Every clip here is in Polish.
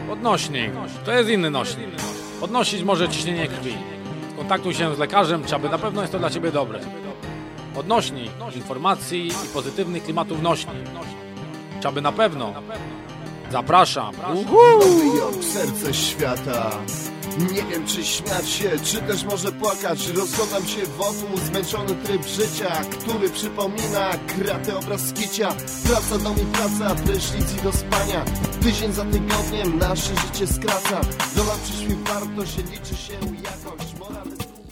Odnośnik. To jest inny nośnik. Podnosić może ciśnienie krwi. Kontaktuj się z lekarzem, czy aby na pewno jest to dla Ciebie dobre. Odnośnik informacji i pozytywnych klimatów nośnik. Czy aby na pewno. Zapraszam. Nowy Jork, serce świata. Nie wiem, czy śmiać się, czy też może płakać. Rozglądam się wokół, zmęczony tryb życia, który przypomina kratę obraz skicia. Praca, dom i praca, prysznic i do spania. Tydzień za tygodniem nasze życie skraca. Dolar przyszły wartość, liczy się jakość, morale.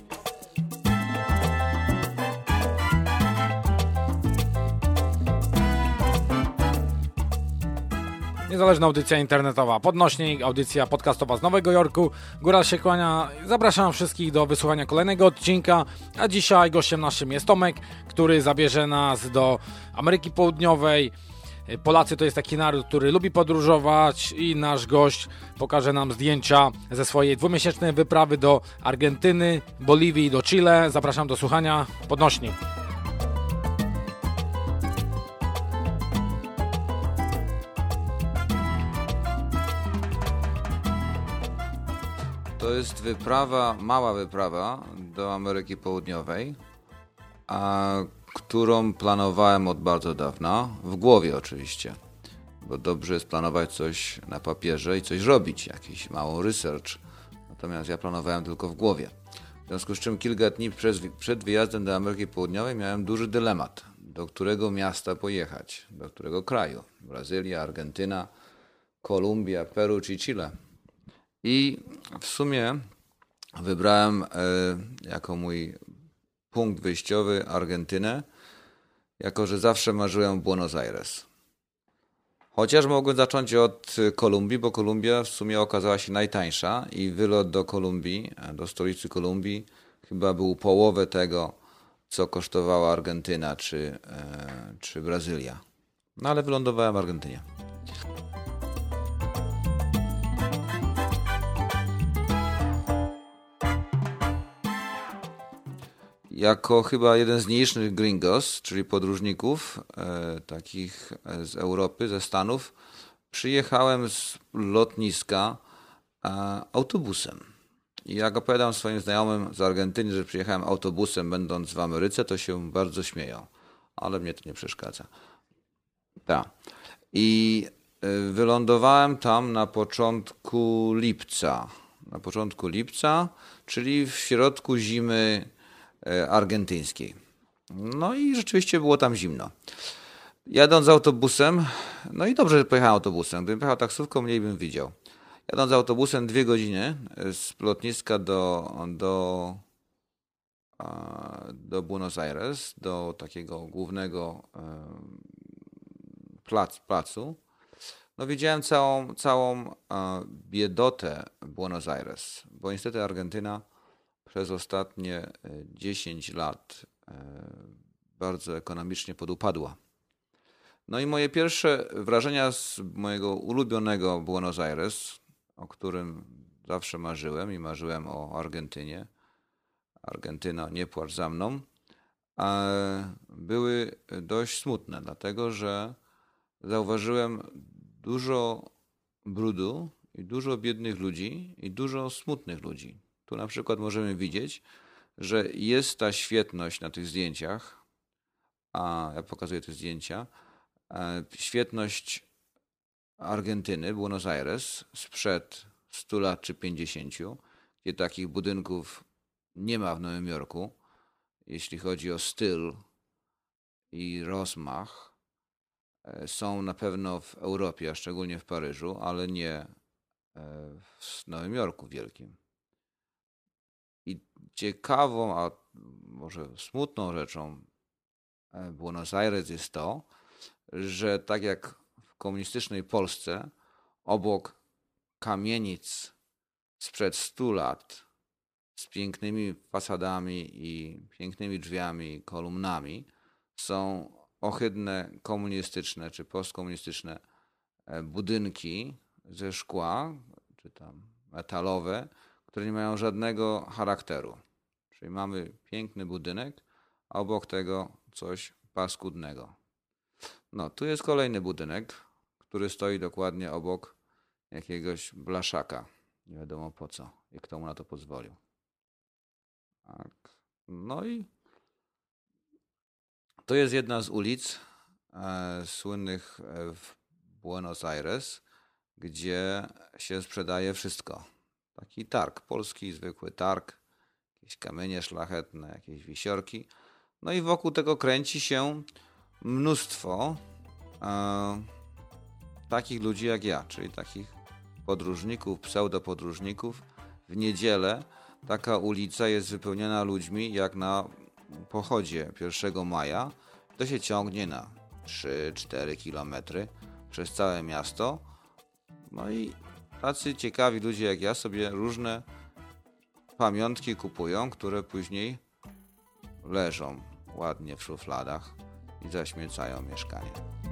Niezależna audycja internetowa Podnośnik, audycja podcastowa z Nowego Jorku. Góral się kłania. Zapraszam wszystkich do wysłuchania kolejnego odcinka. A dzisiaj gościem naszym jest Tomek, który zabierze nas do Ameryki Południowej. Polacy to jest taki naród, który lubi podróżować i nasz gość pokaże nam zdjęcia ze swojej dwumiesięcznej wyprawy do Argentyny, Boliwii i do Chile. Zapraszam do słuchania. Podnośnik. To jest wyprawa, mała wyprawa do Ameryki Południowej, którą planowałem od bardzo dawna, w głowie oczywiście, bo dobrze jest planować coś na papierze i coś robić, jakiś mały research, natomiast ja planowałem tylko w głowie. W związku z czym kilka dni przed wyjazdem do Ameryki Południowej miałem duży dylemat, do którego miasta pojechać, do którego kraju, Brazylia, Argentyna, Kolumbia, Peru czy Chile. I w sumie wybrałem jako mój punkt wyjściowy Argentynę, jako że zawsze marzyłem o Buenos Aires. Chociaż mogłem zacząć od Kolumbii, bo Kolumbia w sumie okazała się najtańsza i wylot do Kolumbii, do stolicy Kolumbii chyba był połowę tego, co kosztowała Argentyna czy Brazylia. No ale wylądowałem w Argentynie. Jako chyba jeden z nielicznych gringos, czyli podróżników takich z Europy, ze Stanów, przyjechałem z lotniska autobusem. I jak opowiadam swoim znajomym z Argentyny, że przyjechałem autobusem będąc w Ameryce, to się bardzo śmieją. Ale mnie to nie przeszkadza. Tak. I wylądowałem tam na początku lipca. Na początku lipca, czyli w środku zimy argentyńskiej. No i rzeczywiście było tam zimno. Jadąc autobusem, no i dobrze, że pojechałem autobusem. Gdybym pojechał taksówką, mniej bym widział. Jadąc autobusem 2 godziny z lotniska do Buenos Aires, do takiego głównego placu, no widziałem całą biedotę Buenos Aires, bo niestety Argentyna przez ostatnie 10 lat bardzo ekonomicznie podupadła. No i moje pierwsze wrażenia z mojego ulubionego Buenos Aires, o którym zawsze marzyłem i marzyłem o Argentynie. Argentyna, nie płacz za mną. Były dość smutne, dlatego że zauważyłem dużo brudu i dużo biednych ludzi i dużo smutnych ludzi. Tu na przykład możemy widzieć, że jest ta świetność na tych zdjęciach, a ja pokazuję te zdjęcia, świetność Argentyny, Buenos Aires sprzed 100 lat czy 50, gdzie takich budynków nie ma w Nowym Jorku, jeśli chodzi o styl i rozmach. Są na pewno w Europie, a szczególnie w Paryżu, ale nie w Nowym Jorku wielkim. I ciekawą, a może smutną rzeczą Buenos Aires jest to, że tak jak w komunistycznej Polsce, obok kamienic sprzed 100 lat z pięknymi fasadami i pięknymi drzwiami i kolumnami są ohydne komunistyczne czy postkomunistyczne budynki ze szkła, czy tam metalowe, które nie mają żadnego charakteru. Czyli mamy piękny budynek, a obok tego coś paskudnego. No, tu jest kolejny budynek, który stoi dokładnie obok jakiegoś blaszaka. Nie wiadomo po co i kto mu na to pozwolił. Tak. No i to jest jedna z ulic słynnych w Buenos Aires, gdzie się sprzedaje wszystko. Taki targ, polski zwykły targ, jakieś kamienie szlachetne, jakieś wisiorki. No i wokół tego kręci się mnóstwo takich ludzi jak ja, czyli takich podróżników, pseudopodróżników. W niedzielę taka ulica jest wypełniona ludźmi jak na pochodzie 1 maja. To się ciągnie na 3-4 kilometry przez całe miasto. No i tacy ciekawi ludzie jak ja sobie różne pamiątki kupują, które później leżą ładnie w szufladach i zaśmiecają mieszkanie.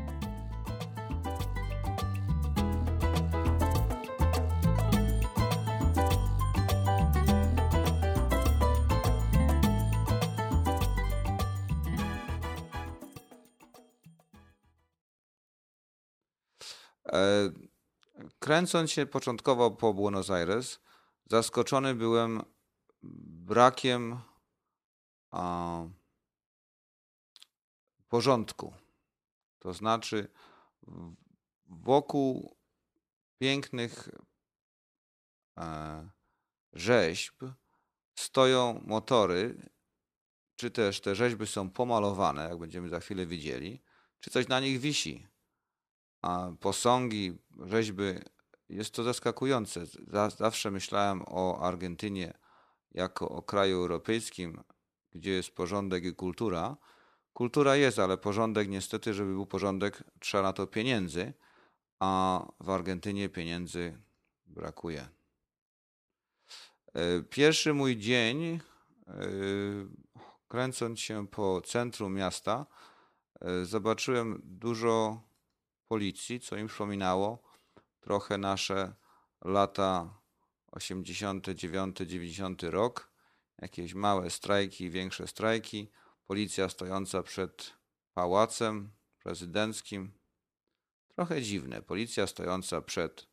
Kręcąc się początkowo po Buenos Aires, zaskoczony byłem brakiem porządku. To znaczy wokół pięknych rzeźb stoją motory, czy też te rzeźby są pomalowane, jak będziemy za chwilę widzieli, czy coś na nich wisi. A posągi, rzeźby, jest to zaskakujące. Zawsze myślałem o Argentynie jako o kraju europejskim, gdzie jest porządek i kultura. Kultura jest, ale porządek niestety, żeby był porządek, trzeba na to pieniędzy, a w Argentynie pieniędzy brakuje. Pierwszy mój dzień, kręcąc się po centrum miasta, zobaczyłem dużo policji, co im przypominało trochę nasze lata 89-90 rok. Jakieś małe strajki, większe strajki. Policja stojąca przed pałacem prezydenckim. Trochę dziwne. Policja stojąca przed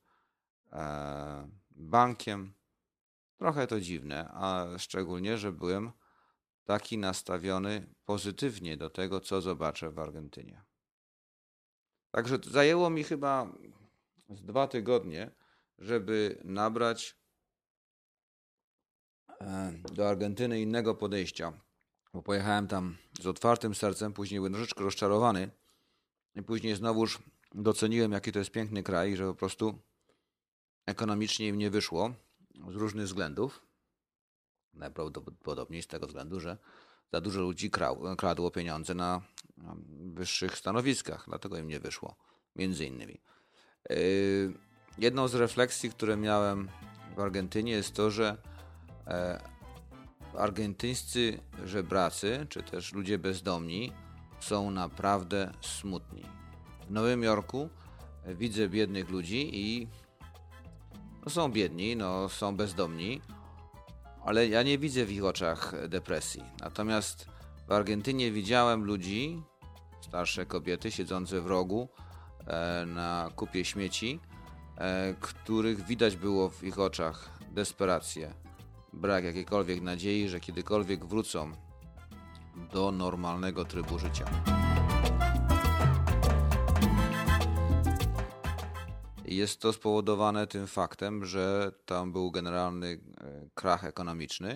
bankiem. Trochę to dziwne, a szczególnie, że byłem taki nastawiony pozytywnie do tego, co zobaczę w Argentynie. Także zajęło mi chyba z 2 tygodnie, żeby nabrać do Argentyny innego podejścia. Bo pojechałem tam z otwartym sercem, później byłem troszeczkę rozczarowany i później znowuż doceniłem, jaki to jest piękny kraj, że po prostu ekonomicznie im nie wyszło z różnych względów. Najprawdopodobniej z tego względu, że za dużo ludzi kradło pieniądze na wyższych stanowiskach, dlatego im nie wyszło, między innymi. Jedną z refleksji, które miałem w Argentynie, jest to, że argentyńscy żebracy, czy też ludzie bezdomni są naprawdę smutni. W Nowym Jorku widzę biednych ludzi i są biedni, są bezdomni, ale ja nie widzę w ich oczach depresji. Natomiast w Argentynie widziałem ludzi, starsze kobiety siedzące w rogu na kupie śmieci, których widać było w ich oczach desperację, brak jakiejkolwiek nadziei, że kiedykolwiek wrócą do normalnego trybu życia. Jest to spowodowane tym faktem, że tam był generalny krach ekonomiczny.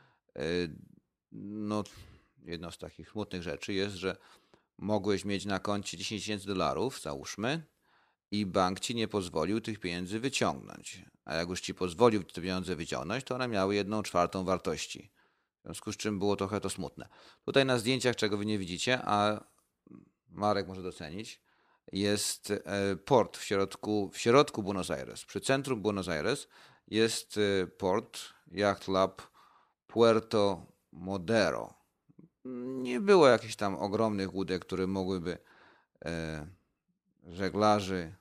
Jedną z takich smutnych rzeczy jest, że mogłeś mieć na koncie $10,000, załóżmy, i bank ci nie pozwolił tych pieniędzy wyciągnąć. A jak już ci pozwolił te pieniądze wyciągnąć, to one miały 1/4 wartości. W związku z czym było trochę to smutne. Tutaj na zdjęciach, czego wy nie widzicie, a Marek może docenić, jest port w środku Buenos Aires. Przy centrum Buenos Aires jest port Yacht Club Puerto Madero. Nie było jakichś tam ogromnych łódek, które mogłyby żeglarzy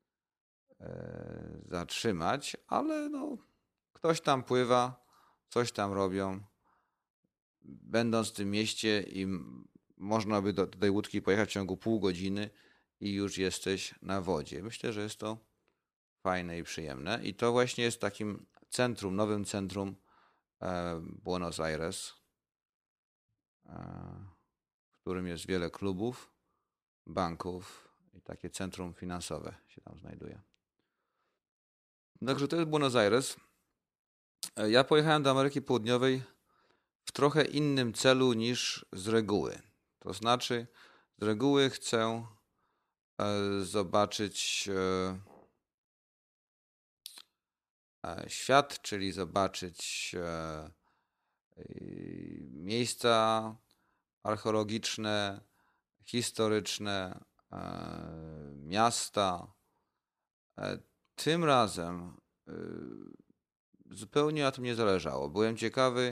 zatrzymać, ale ktoś tam pływa, coś tam robią. Będąc w tym mieście i można by do tej łódki pojechać w ciągu pół godziny i już jesteś na wodzie. Myślę, że jest to fajne i przyjemne. I to właśnie jest takim centrum, nowym centrum Buenos Aires, w którym jest wiele klubów, banków i takie centrum finansowe się tam znajduje. Także to jest Buenos Aires. Ja pojechałem do Ameryki Południowej w trochę innym celu niż z reguły. To znaczy, z reguły chcę zobaczyć świat, czyli zobaczyć miejsca archeologiczne, historyczne, miasta. Tym razem zupełnie na tym nie zależało. Byłem ciekawy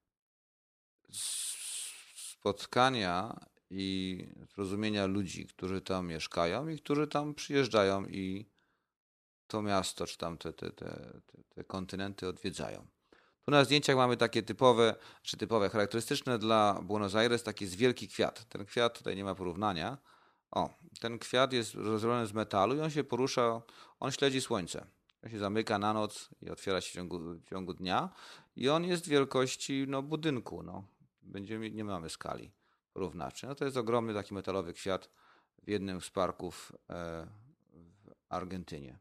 spotkania i zrozumienia ludzi, którzy tam mieszkają i którzy tam przyjeżdżają i to miasto, czy tam te kontynenty odwiedzają. Tu na zdjęciach mamy takie typowe, charakterystyczne dla Buenos Aires, taki jest wielki kwiat. Ten kwiat, tutaj nie ma porównania. Ten kwiat jest zrobiony z metalu i on się porusza, on śledzi słońce. On się zamyka na noc i otwiera się w ciągu dnia i on jest wielkości budynku. Nie mamy skali porównawczej. To jest ogromny taki metalowy kwiat w jednym z parków w Argentynie.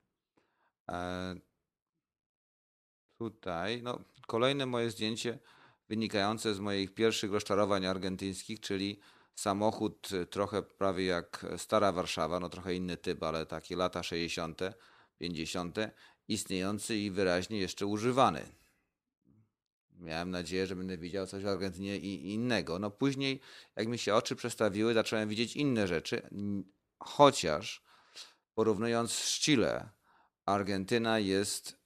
Tutaj kolejne moje zdjęcie wynikające z moich pierwszych rozczarowań argentyńskich, czyli samochód trochę prawie jak stara Warszawa, trochę inny typ, ale takie lata 60., 50., istniejący i wyraźnie jeszcze używany. Miałem nadzieję, że będę widział coś w Argentynie i innego. Później, jak mi się oczy przestawiły, zacząłem widzieć inne rzeczy, chociaż porównując z Chile, Argentyna jest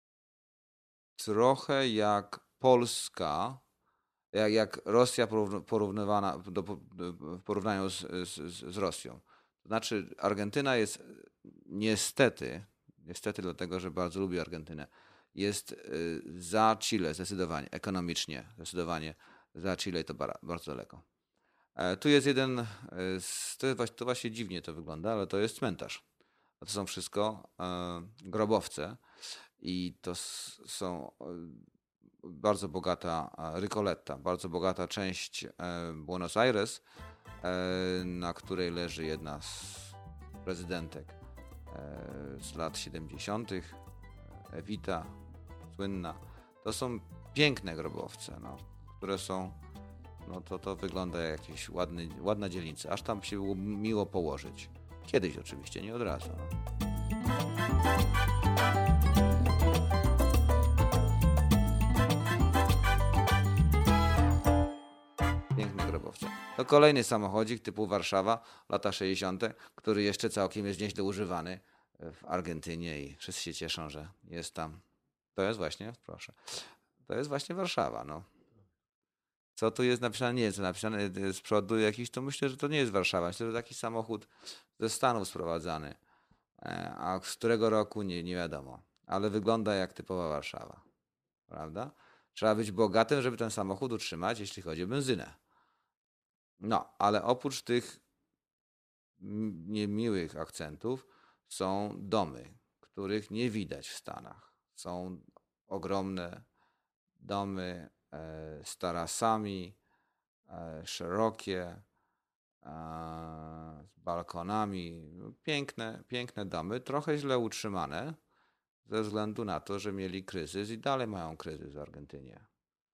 trochę jak Polska, jak Rosja porównywana w porównaniu z Rosją. To znaczy Argentyna jest niestety dlatego, że bardzo lubię Argentynę, jest za Chile zdecydowanie, ekonomicznie zdecydowanie za Chile i to bardzo daleko. Tu jest to właśnie dziwnie to wygląda, ale to jest cmentarz. To są wszystko grobowce i to są bardzo bogata Recoleta, bardzo bogata część Buenos Aires, na której leży jedna z prezydentek z lat 70., Evita, słynna. To są piękne grobowce, które są, to wygląda jak jakaś ładna dzielnica, aż tam się było miło położyć. Kiedyś oczywiście, nie od razu. Piękne grobowce. To kolejny samochodzik typu Warszawa, lata 60., który jeszcze całkiem jest nieźle używany w Argentynie i wszyscy się cieszą, że jest tam. To jest właśnie, proszę, to jest właśnie Warszawa. Co tu jest napisane? Nie jest napisane z przodu jakiś, to myślę, że to nie jest Warszawa. Myślę, że taki samochód ze Stanów sprowadzany, a z którego roku nie wiadomo. Ale wygląda jak typowa Warszawa, prawda? Trzeba być bogatym, żeby ten samochód utrzymać, jeśli chodzi o benzynę. Ale oprócz tych niemiłych akcentów są domy, których nie widać w Stanach. Są ogromne domy z tarasami, szerokie, z balkonami. Piękne domy, trochę źle utrzymane ze względu na to, że mieli kryzys i dalej mają kryzys w Argentynie.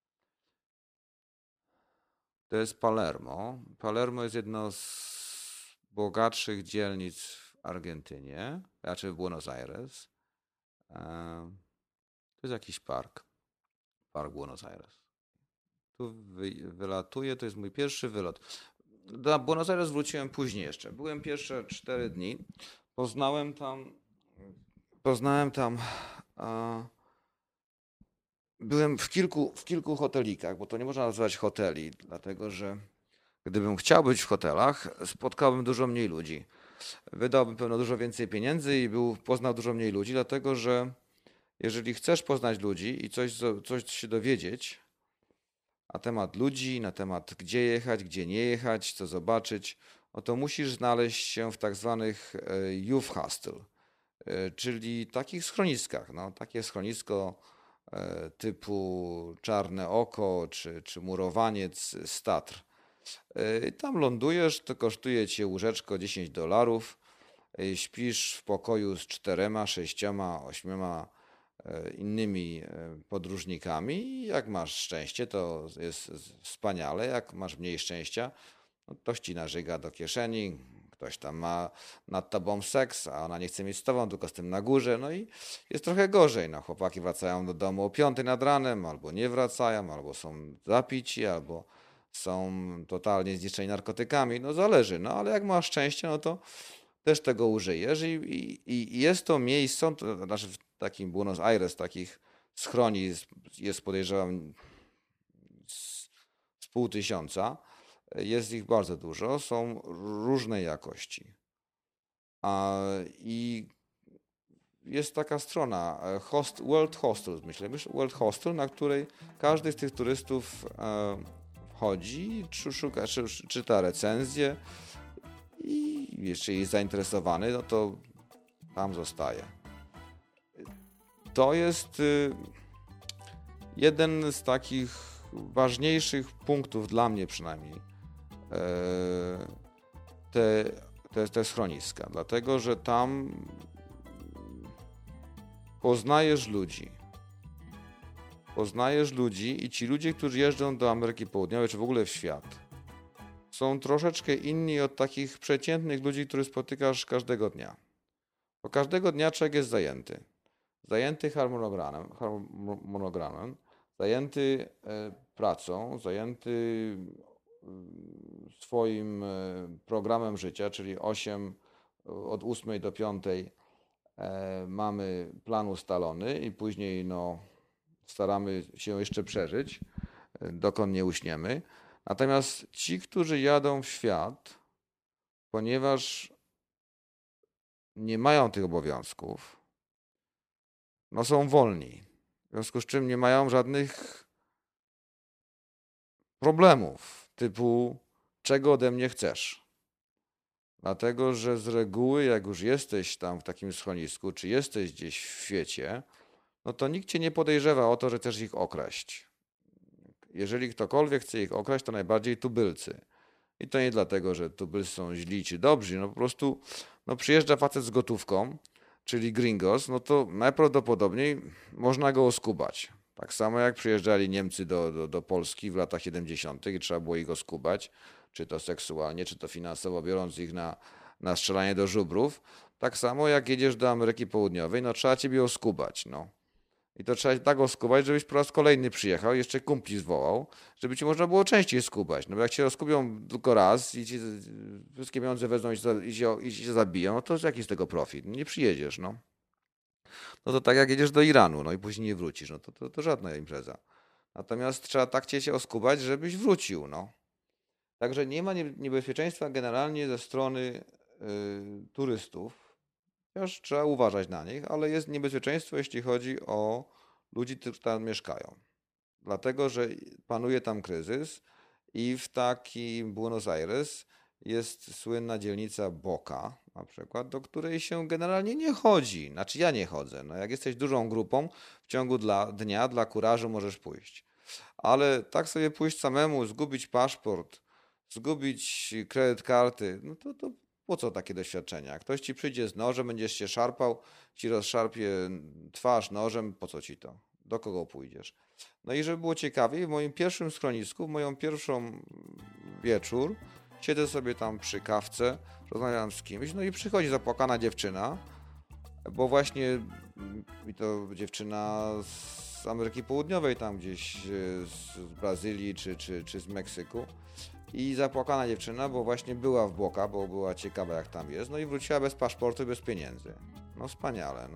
To jest Palermo. Palermo jest jedno z bogatszych dzielnic w Argentynie, znaczy w Buenos Aires. To jest jakiś park Buenos Aires. Tu wylatuję, to jest mój pierwszy wylot. Do Buenos Aires wróciłem później jeszcze. Byłem pierwsze 4 dni. Poznałem tam byłem w kilku hotelikach, bo to nie można nazywać hoteli, dlatego że gdybym chciał być w hotelach, spotkałbym dużo mniej ludzi. Wydałbym pewno dużo więcej pieniędzy i poznał dużo mniej ludzi, dlatego że jeżeli chcesz poznać ludzi i coś się dowiedzieć na temat ludzi, na temat gdzie jechać, gdzie nie jechać, co zobaczyć, to musisz znaleźć się w tak zwanych youth hostel, czyli takich schroniskach. No, takie schronisko typu Czarne Oko czy Murowaniec z Tatr. Tam lądujesz, to kosztuje cię łóżeczko $10. Śpisz w pokoju z 4, 6, 8 innymi podróżnikami i jak masz szczęście, to jest wspaniale. Jak masz mniej szczęścia, no ktoś ci nażyga do kieszeni, ktoś tam ma nad tobą seks, a ona nie chce mieć z tobą, tylko z tym na górze, no i jest trochę gorzej. No, chłopaki wracają do domu o 5 nad ranem, albo nie wracają, albo są zapici, albo są totalnie zniszczeni narkotykami, no zależy, no ale jak masz szczęście, no to też tego użyjesz i jest to miejsce, to znaczy w takim Buenos Aires takich schroni jest podejrzewam z 500, jest ich bardzo dużo, są różnej jakości. I jest taka strona World Hostels, myślę, World Hostel, na której każdy z tych turystów wchodzi, szuka, czyta recenzję i jeśli jest zainteresowany, no to tam zostaje. To jest jeden z takich ważniejszych punktów dla mnie przynajmniej te schroniska, dlatego że tam poznajesz ludzi i ci ludzie, którzy jeżdżą do Ameryki Południowej czy w ogóle w świat, są troszeczkę inni od takich przeciętnych ludzi, których spotykasz każdego dnia. Bo każdego dnia człowiek jest zajęty harmonogramem, zajęty pracą, zajęty swoim programem życia, czyli od 8 do 5 mamy plan ustalony i później staramy się jeszcze przeżyć, dokąd nie uśniemy. Natomiast ci, którzy jadą w świat, ponieważ nie mają tych obowiązków, są wolni. W związku z czym nie mają żadnych problemów typu czego ode mnie chcesz. Dlatego, że z reguły jak już jesteś tam w takim schronisku, czy jesteś gdzieś w świecie, no to nikt cię nie podejrzewa o to, że chcesz ich okraść. Jeżeli ktokolwiek chce ich okraść, to najbardziej tubylcy. I to nie dlatego, że tubylcy są źli czy dobrzy, po prostu przyjeżdża facet z gotówką, czyli gringos, no to najprawdopodobniej można go oskubać. Tak samo jak przyjeżdżali Niemcy do Polski w latach 70. i trzeba było ich oskubać, czy to seksualnie, czy to finansowo, biorąc ich na strzelanie do żubrów. Tak samo jak jedziesz do Ameryki Południowej, trzeba ciebie oskubać, I to trzeba tak oskubać, żebyś po raz kolejny przyjechał, jeszcze kumpli zwołał, żeby ci można było częściej skubać. Bo jak cię oskubią tylko raz i ci wszystkie pieniądze wezmą i cię zabiją, to jaki z tego profit? Nie przyjedziesz, No to tak jak jedziesz do Iranu, i później nie wrócisz, to żadna impreza. Natomiast trzeba tak cię się oskubać, żebyś wrócił, Także nie ma niebezpieczeństwa generalnie ze strony turystów. Chociaż trzeba uważać na nich, ale jest niebezpieczeństwo, jeśli chodzi o ludzi, którzy tam mieszkają. Dlatego, że panuje tam kryzys i w takim Buenos Aires jest słynna dzielnica Boca, na przykład, do której się generalnie nie chodzi. Znaczy ja nie chodzę. Jak jesteś dużą grupą, w ciągu dnia dla kurażu możesz pójść. Ale tak sobie pójść samemu, zgubić paszport, zgubić kredyt karty, to po co takie doświadczenia? Jak ktoś ci przyjdzie z nożem, będziesz się szarpał, ci rozszarpie twarz nożem, po co ci to? Do kogo pójdziesz? I żeby było ciekawiej, w moim pierwszym schronisku, w moją pierwszą wieczór, siedzę sobie tam przy kawce, rozmawiam z kimś, i przychodzi zapłakana dziewczyna, bo właśnie to dziewczyna z Ameryki Południowej, tam gdzieś z Brazylii czy z Meksyku. I zapłakana dziewczyna, bo właśnie była w Boca, bo była ciekawa jak tam jest, i wróciła bez paszportu i bez pieniędzy. Wspaniale,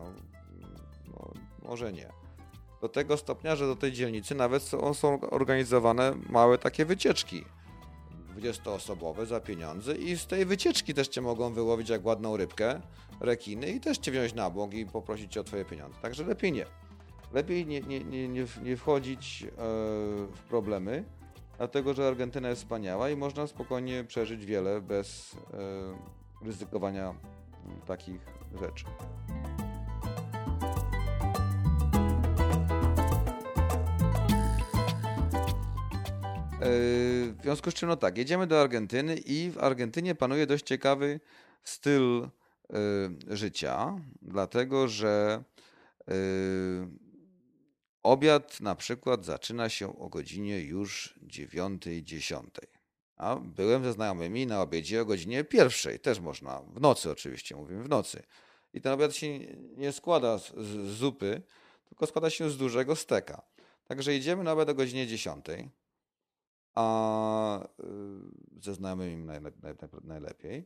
może nie. Do tego stopnia, że do tej dzielnicy nawet są organizowane małe takie wycieczki 20-osobowe za pieniądze i z tej wycieczki też cię mogą wyłowić jak ładną rybkę, rekiny i też cię wziąć na bok i poprosić cię o twoje pieniądze. Także lepiej nie. Lepiej nie wchodzić w problemy, dlatego że Argentyna jest wspaniała i można spokojnie przeżyć wiele bez ryzykowania takich rzeczy. W związku z czym, no tak, jedziemy do Argentyny i w Argentynie panuje dość ciekawy styl życia, dlatego że obiad na przykład zaczyna się o godzinie już 9, 10. A byłem ze znajomymi na obiedzie o godzinie 1. Też można, w nocy oczywiście, mówimy w nocy. I ten obiad się nie składa z zupy, tylko składa się z dużego steka. Także idziemy na obiad o godzinie 10, a ze znajomymi najlepiej.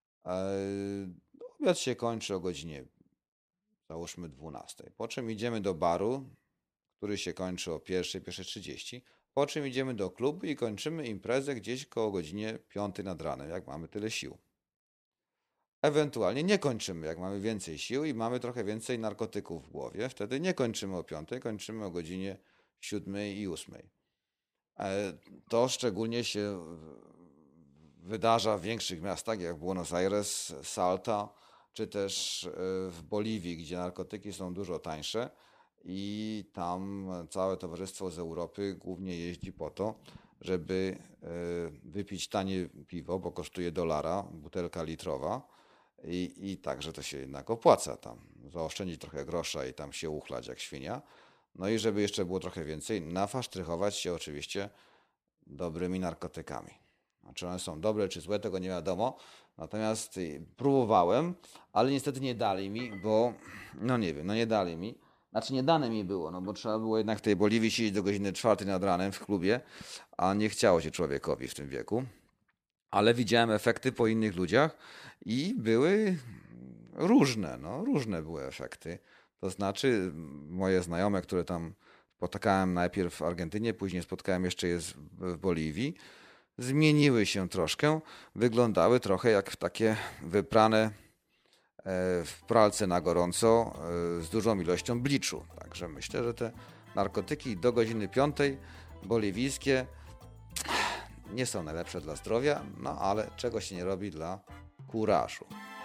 Obiad się kończy o godzinie, załóżmy 12. Po czym idziemy do baru, który się kończy o 1, 1:30. Po czym idziemy do klubu i kończymy imprezę gdzieś koło godzinie 5 nad ranem, jak mamy tyle sił. Ewentualnie nie kończymy, jak mamy więcej sił i mamy trochę więcej narkotyków w głowie. Wtedy nie kończymy o 5, kończymy o godzinie 7 i 8. To szczególnie się wydarza w większych miastach, jak Buenos Aires, Salta, czy też w Boliwii, gdzie narkotyki są dużo tańsze i tam całe towarzystwo z Europy głównie jeździ po to, żeby wypić tanie piwo, bo kosztuje $1, butelka litrowa i także to się jednak opłaca tam, zaoszczędzić trochę grosza i tam się uchlać jak świnia. No i żeby jeszcze było trochę więcej, nafasztrychować się oczywiście dobrymi narkotykami. Czy one są dobre, czy złe, tego nie wiadomo. Natomiast próbowałem, ale niestety nie dali mi, bo no nie wiem, nie dali mi. Znaczy nie dane mi było, no bo trzeba było jednak w tej Boliwii siedzieć do godziny 4 nad ranem w klubie, a nie chciało się człowiekowi w tym wieku. Ale widziałem efekty po innych ludziach i były różne były efekty. To znaczy moje znajome, które tam spotykałem najpierw w Argentynie, później spotkałem jeszcze je w Boliwii, zmieniły się troszkę, wyglądały trochę jak takie wyprane w pralce na gorąco z dużą ilością bliczu. Także myślę, że te narkotyki do godziny 5 boliwijskie nie są najlepsze dla zdrowia, no ale czego się nie robi dla kurażu.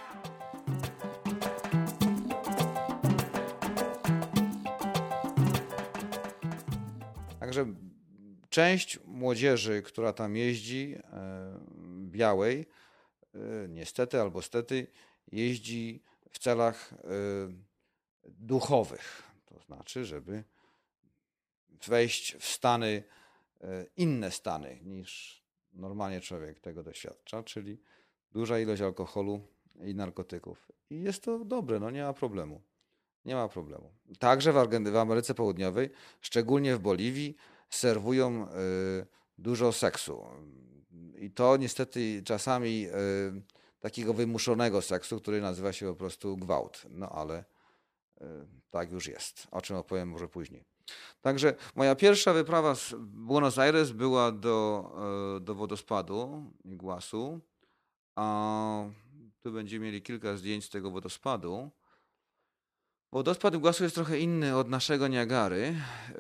Także część młodzieży, która tam jeździ, białej, niestety albo stety, jeździ w celach duchowych. To znaczy, żeby wejść w stany, inne stany niż normalnie człowiek tego doświadcza, czyli duża ilość alkoholu i narkotyków. I jest to dobre, no nie ma problemu. Nie ma problemu. Także w Ameryce Południowej, szczególnie w Boliwii, serwują dużo seksu. I to niestety czasami takiego wymuszonego seksu, który nazywa się po prostu gwałt. No ale tak już jest, o czym opowiem może później. Także moja pierwsza wyprawa z Buenos Aires była do wodospadu Iguazu. A tu będziemy mieli kilka zdjęć z tego wodospadu. Wodospad Iguazu jest trochę inny od naszego Niagary,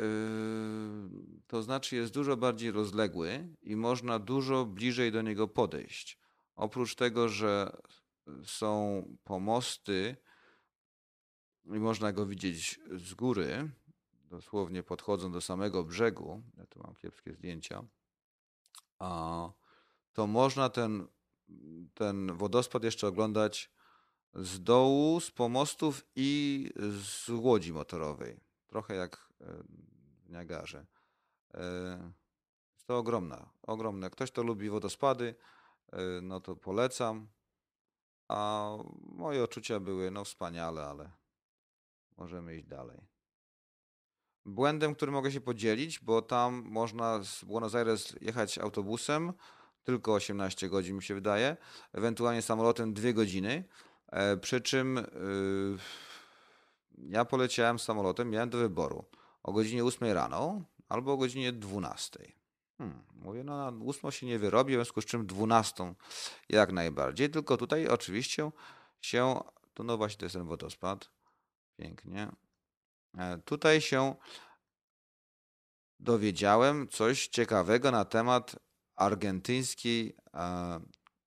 to znaczy jest dużo bardziej rozległy i można dużo bliżej do niego podejść. Oprócz tego, że są pomosty i można go widzieć z góry, dosłownie podchodząc do samego brzegu, ja tu mam kiepskie zdjęcia, to można ten wodospad jeszcze oglądać z dołu, z pomostów i z łodzi motorowej. Trochę jak w Niagarze. Jest to ogromne. Ktoś, kto lubi wodospady, no to polecam. A moje odczucia były wspaniale, ale możemy iść dalej. Błędem, który mogę się podzielić, bo tam można z Buenos Aires jechać autobusem, tylko 18 godzin mi się wydaje, ewentualnie samolotem 2 godziny. Przy czym ja poleciałem samolotem, miałem do wyboru o godzinie 8 rano albo o godzinie 12. Mówię, na 8 się nie wyrobi, w związku z czym 12 jak najbardziej, tylko tutaj oczywiście to właśnie to jest ten wodospad, pięknie. Tutaj się dowiedziałem coś ciekawego na temat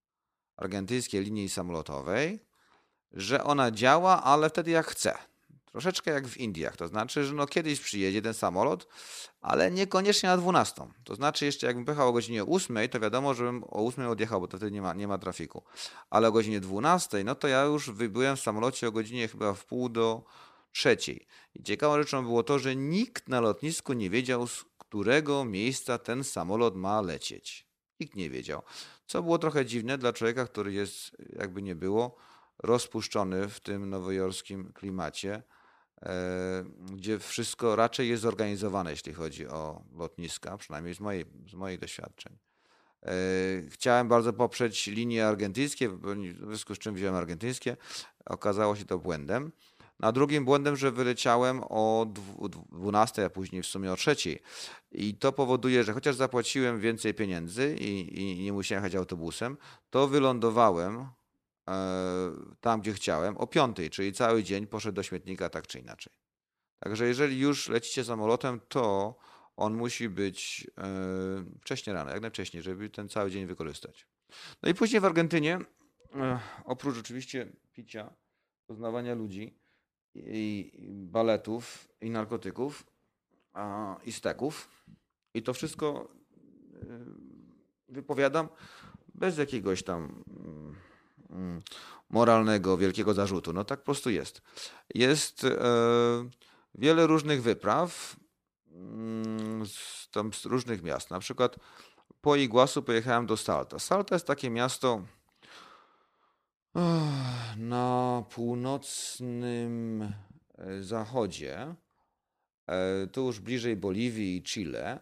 argentyńskiej linii samolotowej, że ona działa, ale wtedy jak chce. Troszeczkę jak w Indiach. To znaczy, że kiedyś przyjedzie ten samolot, ale niekoniecznie na 12. To znaczy jeszcze jakbym pojechał o godzinie 8, to wiadomo, żebym o 8 odjechał, bo to wtedy nie ma trafiku. Ale o godzinie 12, no to ja już byłem w samolocie o godzinie chyba w pół do 3. I ciekawą rzeczą było to, że nikt na lotnisku nie wiedział, z którego miejsca ten samolot ma lecieć. Nikt nie wiedział. Co było trochę dziwne dla człowieka, który jest, jakby nie było, rozpuszczony w tym nowojorskim klimacie, gdzie wszystko raczej jest zorganizowane, jeśli chodzi o lotniska, przynajmniej z moich doświadczeń. Chciałem bardzo poprzeć linie argentyńskie, w związku z czym wziąłem argentyńskie. Okazało się to błędem. A drugim błędem, że wyleciałem o 12, a później w sumie o 3. I to powoduje, że chociaż zapłaciłem więcej pieniędzy i nie musiałem jechać autobusem, to wylądowałem tam, gdzie chciałem, o 5, czyli cały dzień poszedł do śmietnika tak czy inaczej. Także jeżeli już lecicie samolotem, to on musi być wcześnie rano, jak najwcześniej, żeby ten cały dzień wykorzystać. No i później w Argentynie, oprócz oczywiście picia, poznawania ludzi i baletów i narkotyków i steków, i to wszystko wypowiadam bez jakiegoś tam moralnego, wielkiego zarzutu. No tak po prostu jest. Jest wiele różnych wypraw z różnych miast. Na przykład po Iguazu pojechałem do Salta. Salta jest takie miasto na północnym zachodzie, tu już bliżej Boliwii i Chile,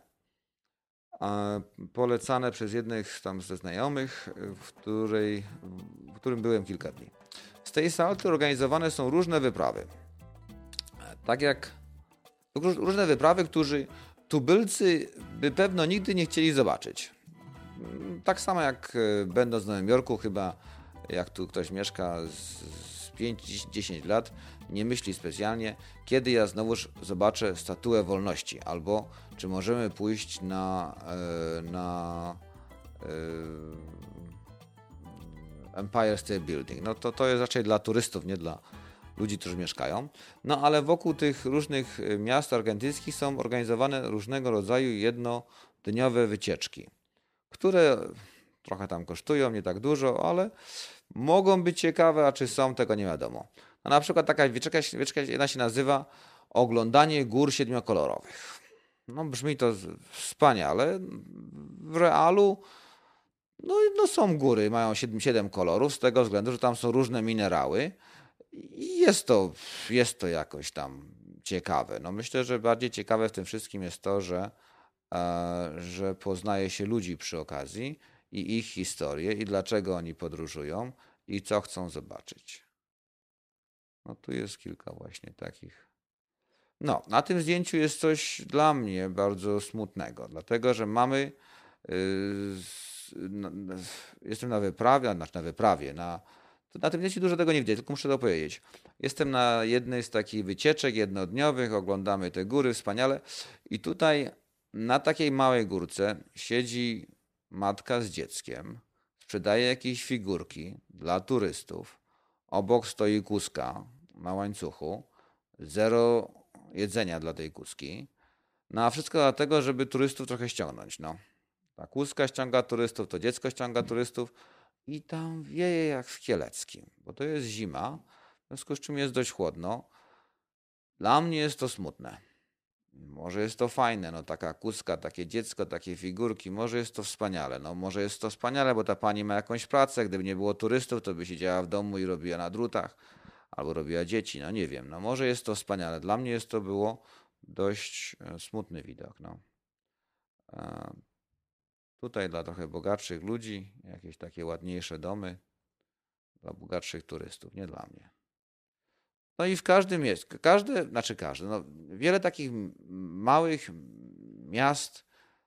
polecane przez jednych tam ze znajomych, w którym byłem kilka dni. Z tej Salty organizowane są różne wyprawy. Tak jak różne wyprawy, którzy tubylcy by pewno nigdy nie chcieli zobaczyć. Tak samo jak będąc w Nowym Jorku, chyba jak tu ktoś mieszka z 5-10 lat, nie myśli specjalnie, kiedy ja znowuż zobaczę Statuę Wolności, albo czy możemy pójść na Empire State Building. No to jest raczej dla turystów, nie dla ludzi, którzy mieszkają. No ale wokół tych różnych miast argentyńskich są organizowane różnego rodzaju jednodniowe wycieczki, które trochę tam kosztują, nie tak dużo, ale mogą być ciekawe, a czy są, tego nie wiadomo. No, na przykład taka wycieczka jedna się nazywa Oglądanie gór siedmiokolorowych. No brzmi to wspaniale. W realu no są góry, mają 7 kolorów, z tego względu, że tam są różne minerały i jest to jakoś tam ciekawe. No myślę, że bardziej ciekawe w tym wszystkim jest to, że poznaje się ludzi przy okazji i ich historię i dlaczego oni podróżują i co chcą zobaczyć. No tu jest kilka właśnie takich. No, na tym zdjęciu jest coś dla mnie bardzo smutnego, dlatego że mamy, jestem na wyprawie, na tym zdjęciu dużo tego nie widzę, tylko muszę to powiedzieć. Jestem na jednej z takich wycieczek jednodniowych, oglądamy te góry wspaniale i tutaj na takiej małej górce siedzi matka z dzieckiem, sprzedaje jakieś figurki dla turystów, obok stoi kózka na łańcuchu, 0 jedzenia dla tej kózki, no a wszystko dlatego, żeby turystów trochę ściągnąć. No. Ta kózka ściąga turystów, to dziecko ściąga turystów i tam wieje jak w Kieleckim, bo to jest zima, w związku z czym jest dość chłodno. Dla mnie jest to smutne. Może jest to fajne, no taka kózka, takie dziecko, takie figurki, może jest to wspaniale. No może jest to wspaniale, bo ta pani ma jakąś pracę, gdyby nie było turystów, to by siedziała w domu i robiła na drutach, albo robiła dzieci, no nie wiem. No może jest to wspaniale. Dla mnie było dość smutny widok. No. Tutaj dla trochę bogatszych ludzi, jakieś takie ładniejsze domy, dla bogatszych turystów, nie dla mnie. No i w każdym jest, wiele takich małych miast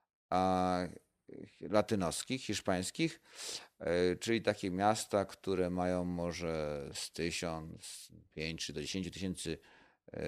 latynoskich, hiszpańskich, czyli takie miasta, które mają może z 1005 czy do 10 tysięcy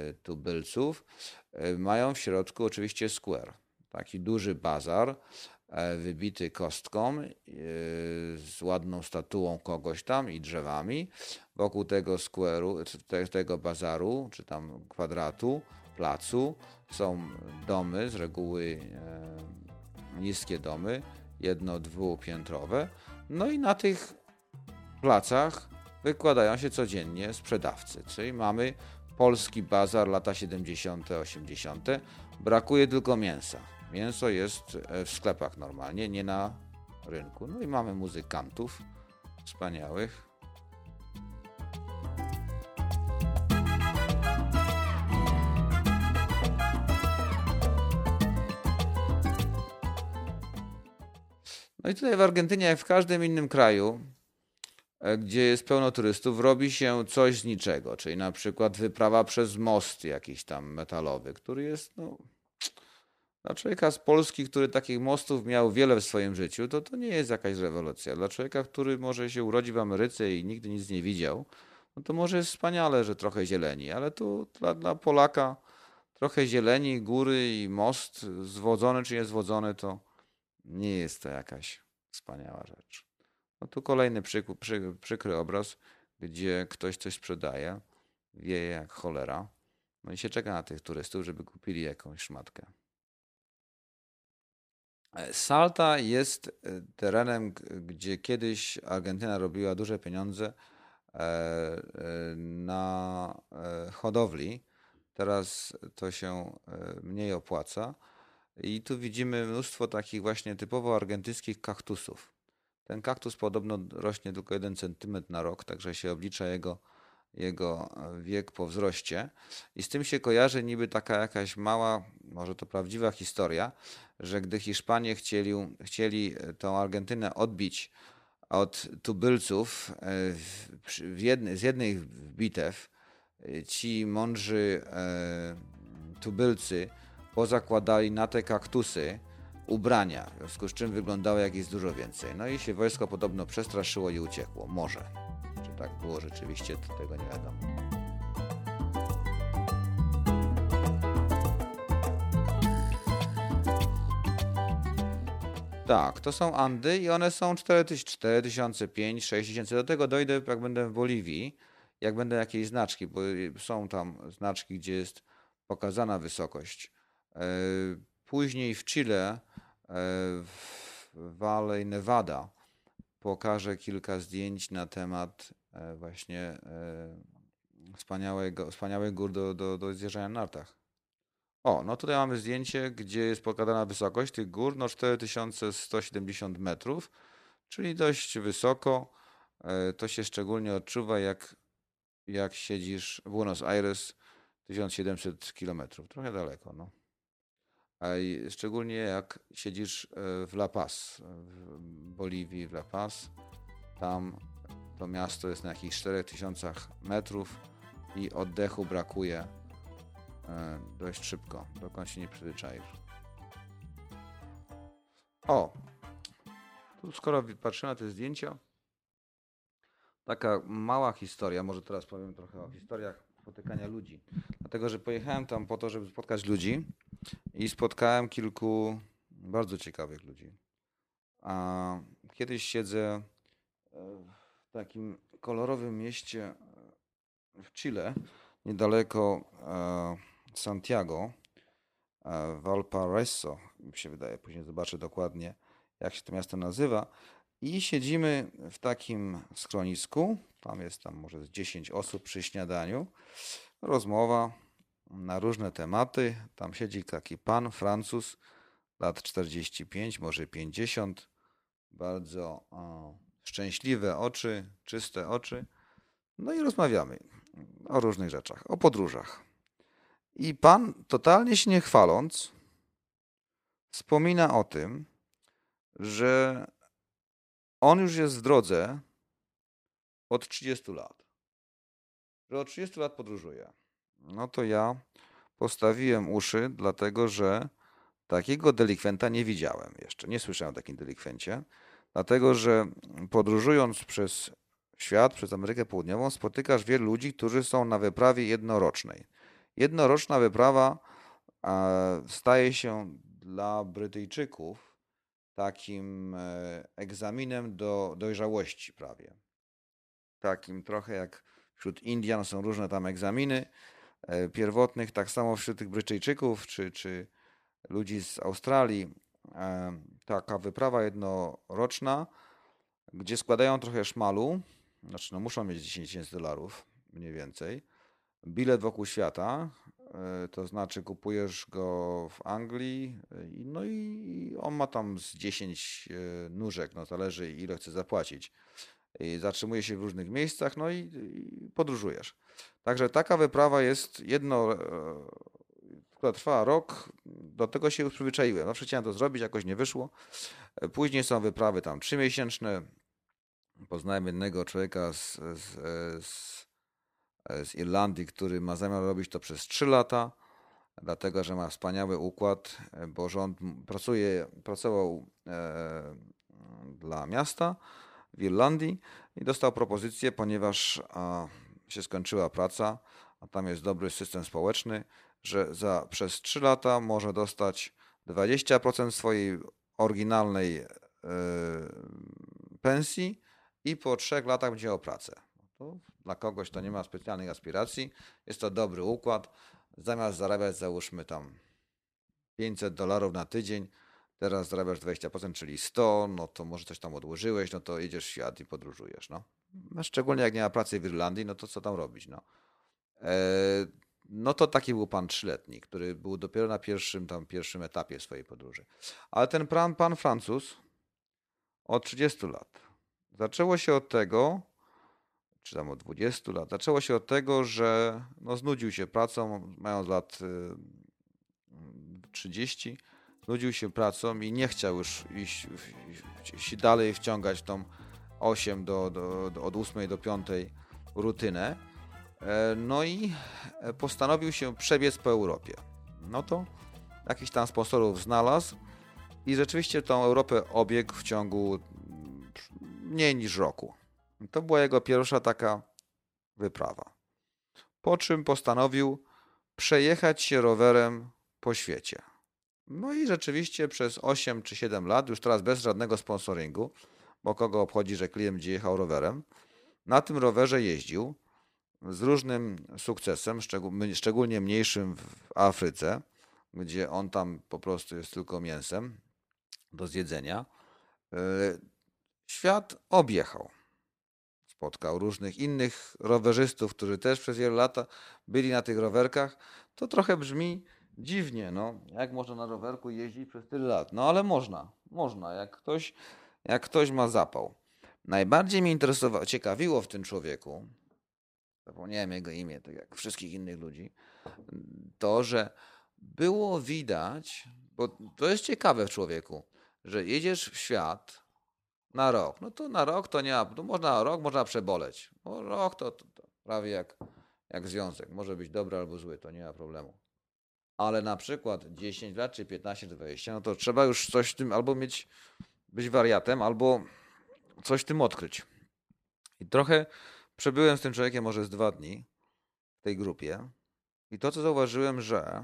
tubylców, mają w środku oczywiście square, taki duży bazar, wybity kostką z ładną statuą kogoś tam i drzewami. Wokół tego square'u, tego bazaru, czy tam kwadratu, placu są domy, z reguły niskie domy, jedno-dwupiętrowe. No i na tych placach wykładają się codziennie sprzedawcy, czyli mamy polski bazar lata 70., 80. Brakuje tylko mięsa. Mięso jest w sklepach normalnie, nie na rynku. No i mamy muzykantów wspaniałych. No i tutaj w Argentynie, jak w każdym innym kraju, gdzie jest pełno turystów, robi się coś z niczego, czyli na przykład wyprawa przez most jakiś tam metalowy, który jest dla człowieka z Polski, który takich mostów miał wiele w swoim życiu, to nie jest jakaś rewolucja. Dla człowieka, który może się urodzi w Ameryce i nigdy nic nie widział, no to może jest wspaniale, że trochę zieleni, ale tu dla Polaka trochę zieleni, góry i most zwodzony czy niezwodzony, to nie jest to jakaś wspaniała rzecz. No tu kolejny przykry obraz, gdzie ktoś coś sprzedaje, wieje jak cholera, no i się czeka na tych turystów, żeby kupili jakąś szmatkę. Salta jest terenem, gdzie kiedyś Argentyna robiła duże pieniądze na hodowli. Teraz to się mniej opłaca. I tu widzimy mnóstwo takich właśnie typowo argentyńskich kaktusów. Ten kaktus podobno rośnie tylko 1 cm na rok, także się oblicza jego wiek po wzroście. I z tym się kojarzy niby taka jakaś mała, może to prawdziwa historia, że gdy Hiszpanie chcieli tą Argentynę odbić od tubylców z jednej bitew, ci mądrzy tubylcy pozakładali na te kaktusy ubrania, w związku z czym wyglądało jak jest dużo więcej. No i się wojsko podobno przestraszyło i uciekło. Może. Czy tak było rzeczywiście, to tego nie wiadomo. Tak, to są Andy i one są 4000, 5, 6000. Do tego dojdę, jak będę w Boliwii, jak będą jakieś znaczki, bo są tam znaczki, gdzie jest pokazana wysokość. Później w Chile, w Valley Nevada, pokażę kilka zdjęć na temat właśnie wspaniałych gór do zjeżdżania na nartach. O, no tutaj mamy zdjęcie, gdzie jest pokazana wysokość tych gór, 4170 metrów, czyli dość wysoko. To się szczególnie odczuwa, jak siedzisz w Buenos Aires, 1700 kilometrów, trochę daleko, no. A szczególnie jak siedzisz w La Paz, w Boliwii, w La Paz, tam to miasto jest na jakichś 4000 metrów i oddechu brakuje dość szybko, dokąd się nie przyzwyczaisz. O, tu skoro patrzymy na te zdjęcia, taka mała historia, może teraz powiem trochę o historiach spotykania ludzi. Dlatego, że pojechałem tam po to, żeby spotkać ludzi i spotkałem kilku bardzo ciekawych ludzi. A kiedyś siedzę w takim kolorowym mieście w Chile, niedaleko Santiago, Valparaiso, mi się wydaje, później zobaczę dokładnie, jak się to miasto nazywa. I siedzimy w takim schronisku, tam jest może z 10 osób przy śniadaniu, rozmowa na różne tematy. Tam siedzi taki pan, Francuz, lat 45, może 50, bardzo szczęśliwe oczy, czyste oczy. No i rozmawiamy o różnych rzeczach, o podróżach. I pan, totalnie się nie chwaląc, wspomina o tym, że on już jest w drodze od 30 lat. Że od 30 lat podróżuje. No to ja postawiłem uszy, dlatego że takiego delikwenta nie widziałem jeszcze. Nie słyszałem o takim delikwencie. Dlatego, że podróżując przez świat, przez Amerykę Południową, spotykasz wielu ludzi, którzy są na wyprawie jednorocznej. Jednoroczna wyprawa staje się dla Brytyjczyków takim egzaminem do dojrzałości prawie. Takim trochę jak wśród Indian są różne tam egzaminy pierwotnych, tak samo wśród tych Brytyjczyków czy ludzi z Australii. Taka wyprawa jednoroczna, gdzie składają trochę szmalu, znaczy no muszą mieć $10,000 mniej więcej, bilet wokół świata, to znaczy kupujesz go w Anglii, no i on ma tam z 10 nóżek, no zależy ile chce zapłacić. I zatrzymuje się w różnych miejscach, no i podróżujesz. Także taka wyprawa jest która trwa rok, do tego się już przyzwyczaiłem. Zawsze chciałem to zrobić, jakoś nie wyszło. Później są wyprawy tam 3-miesięczne. Poznałem jednego człowieka z Irlandii, który ma zamiar robić to przez 3 lata, dlatego że ma wspaniały układ, bo rząd pracował dla miasta w Irlandii i dostał propozycję, ponieważ się skończyła praca, a tam jest dobry system społeczny, że przez 3 lata może dostać 20% swojej oryginalnej pensji i po 3 latach będzie miał pracę. To dla kogoś, kto nie ma specjalnych aspiracji, jest to dobry układ. Zamiast zarabiać, załóżmy tam $500 na tydzień, teraz zarabiasz 20%, czyli 100, no to może coś tam odłożyłeś, no to jedziesz w świat i podróżujesz. No. Szczególnie jak nie ma pracy w Irlandii, no to co tam robić? No to taki był pan 3-letni, który był dopiero na pierwszym etapie swojej podróży. Ale ten pan Francuz od 30 lat. Zaczęło się od tego, czy tam od 20 lat, zaczęło się od tego, że no, znudził się pracą, mając lat 30, znudził się pracą i nie chciał już iść dalej wciągać tą 8 od 8 do 5 rutynę. No i postanowił się przebiec po Europie. No to jakiś tam sponsorów znalazł i rzeczywiście tą Europę obiegł w ciągu mniej niż roku. To była jego pierwsza taka wyprawa. Po czym postanowił przejechać się rowerem po świecie. No i rzeczywiście przez 8 czy 7 lat, już teraz bez żadnego sponsoringu, bo kogo obchodzi, że klient będzie jechał rowerem, na tym rowerze jeździł z różnym sukcesem, szczególnie mniejszym w Afryce, gdzie on tam po prostu jest tylko mięsem do zjedzenia. Świat objechał. Spotkał różnych innych rowerzystów, którzy też przez wiele lat byli na tych rowerkach. To trochę brzmi dziwnie, no. Jak można na rowerku jeździć przez tyle lat? No ale można, jak ktoś ma zapał. Najbardziej mnie ciekawiło w tym człowieku, zapomniałem jego imię, tak jak wszystkich innych ludzi, to, że było widać, bo to jest ciekawe w człowieku, że jedziesz w świat na rok. No to na rok to nie ma, to można przeboleć. Bo rok to prawie jak związek. Może być dobry albo zły, to nie ma problemu. Ale na przykład 10 lat, czy 15, czy 20, no to trzeba już coś w tym albo być wariatem, albo coś w tym odkryć. I trochę przebyłem z tym człowiekiem może z 2 dni w tej grupie i to, co zauważyłem, że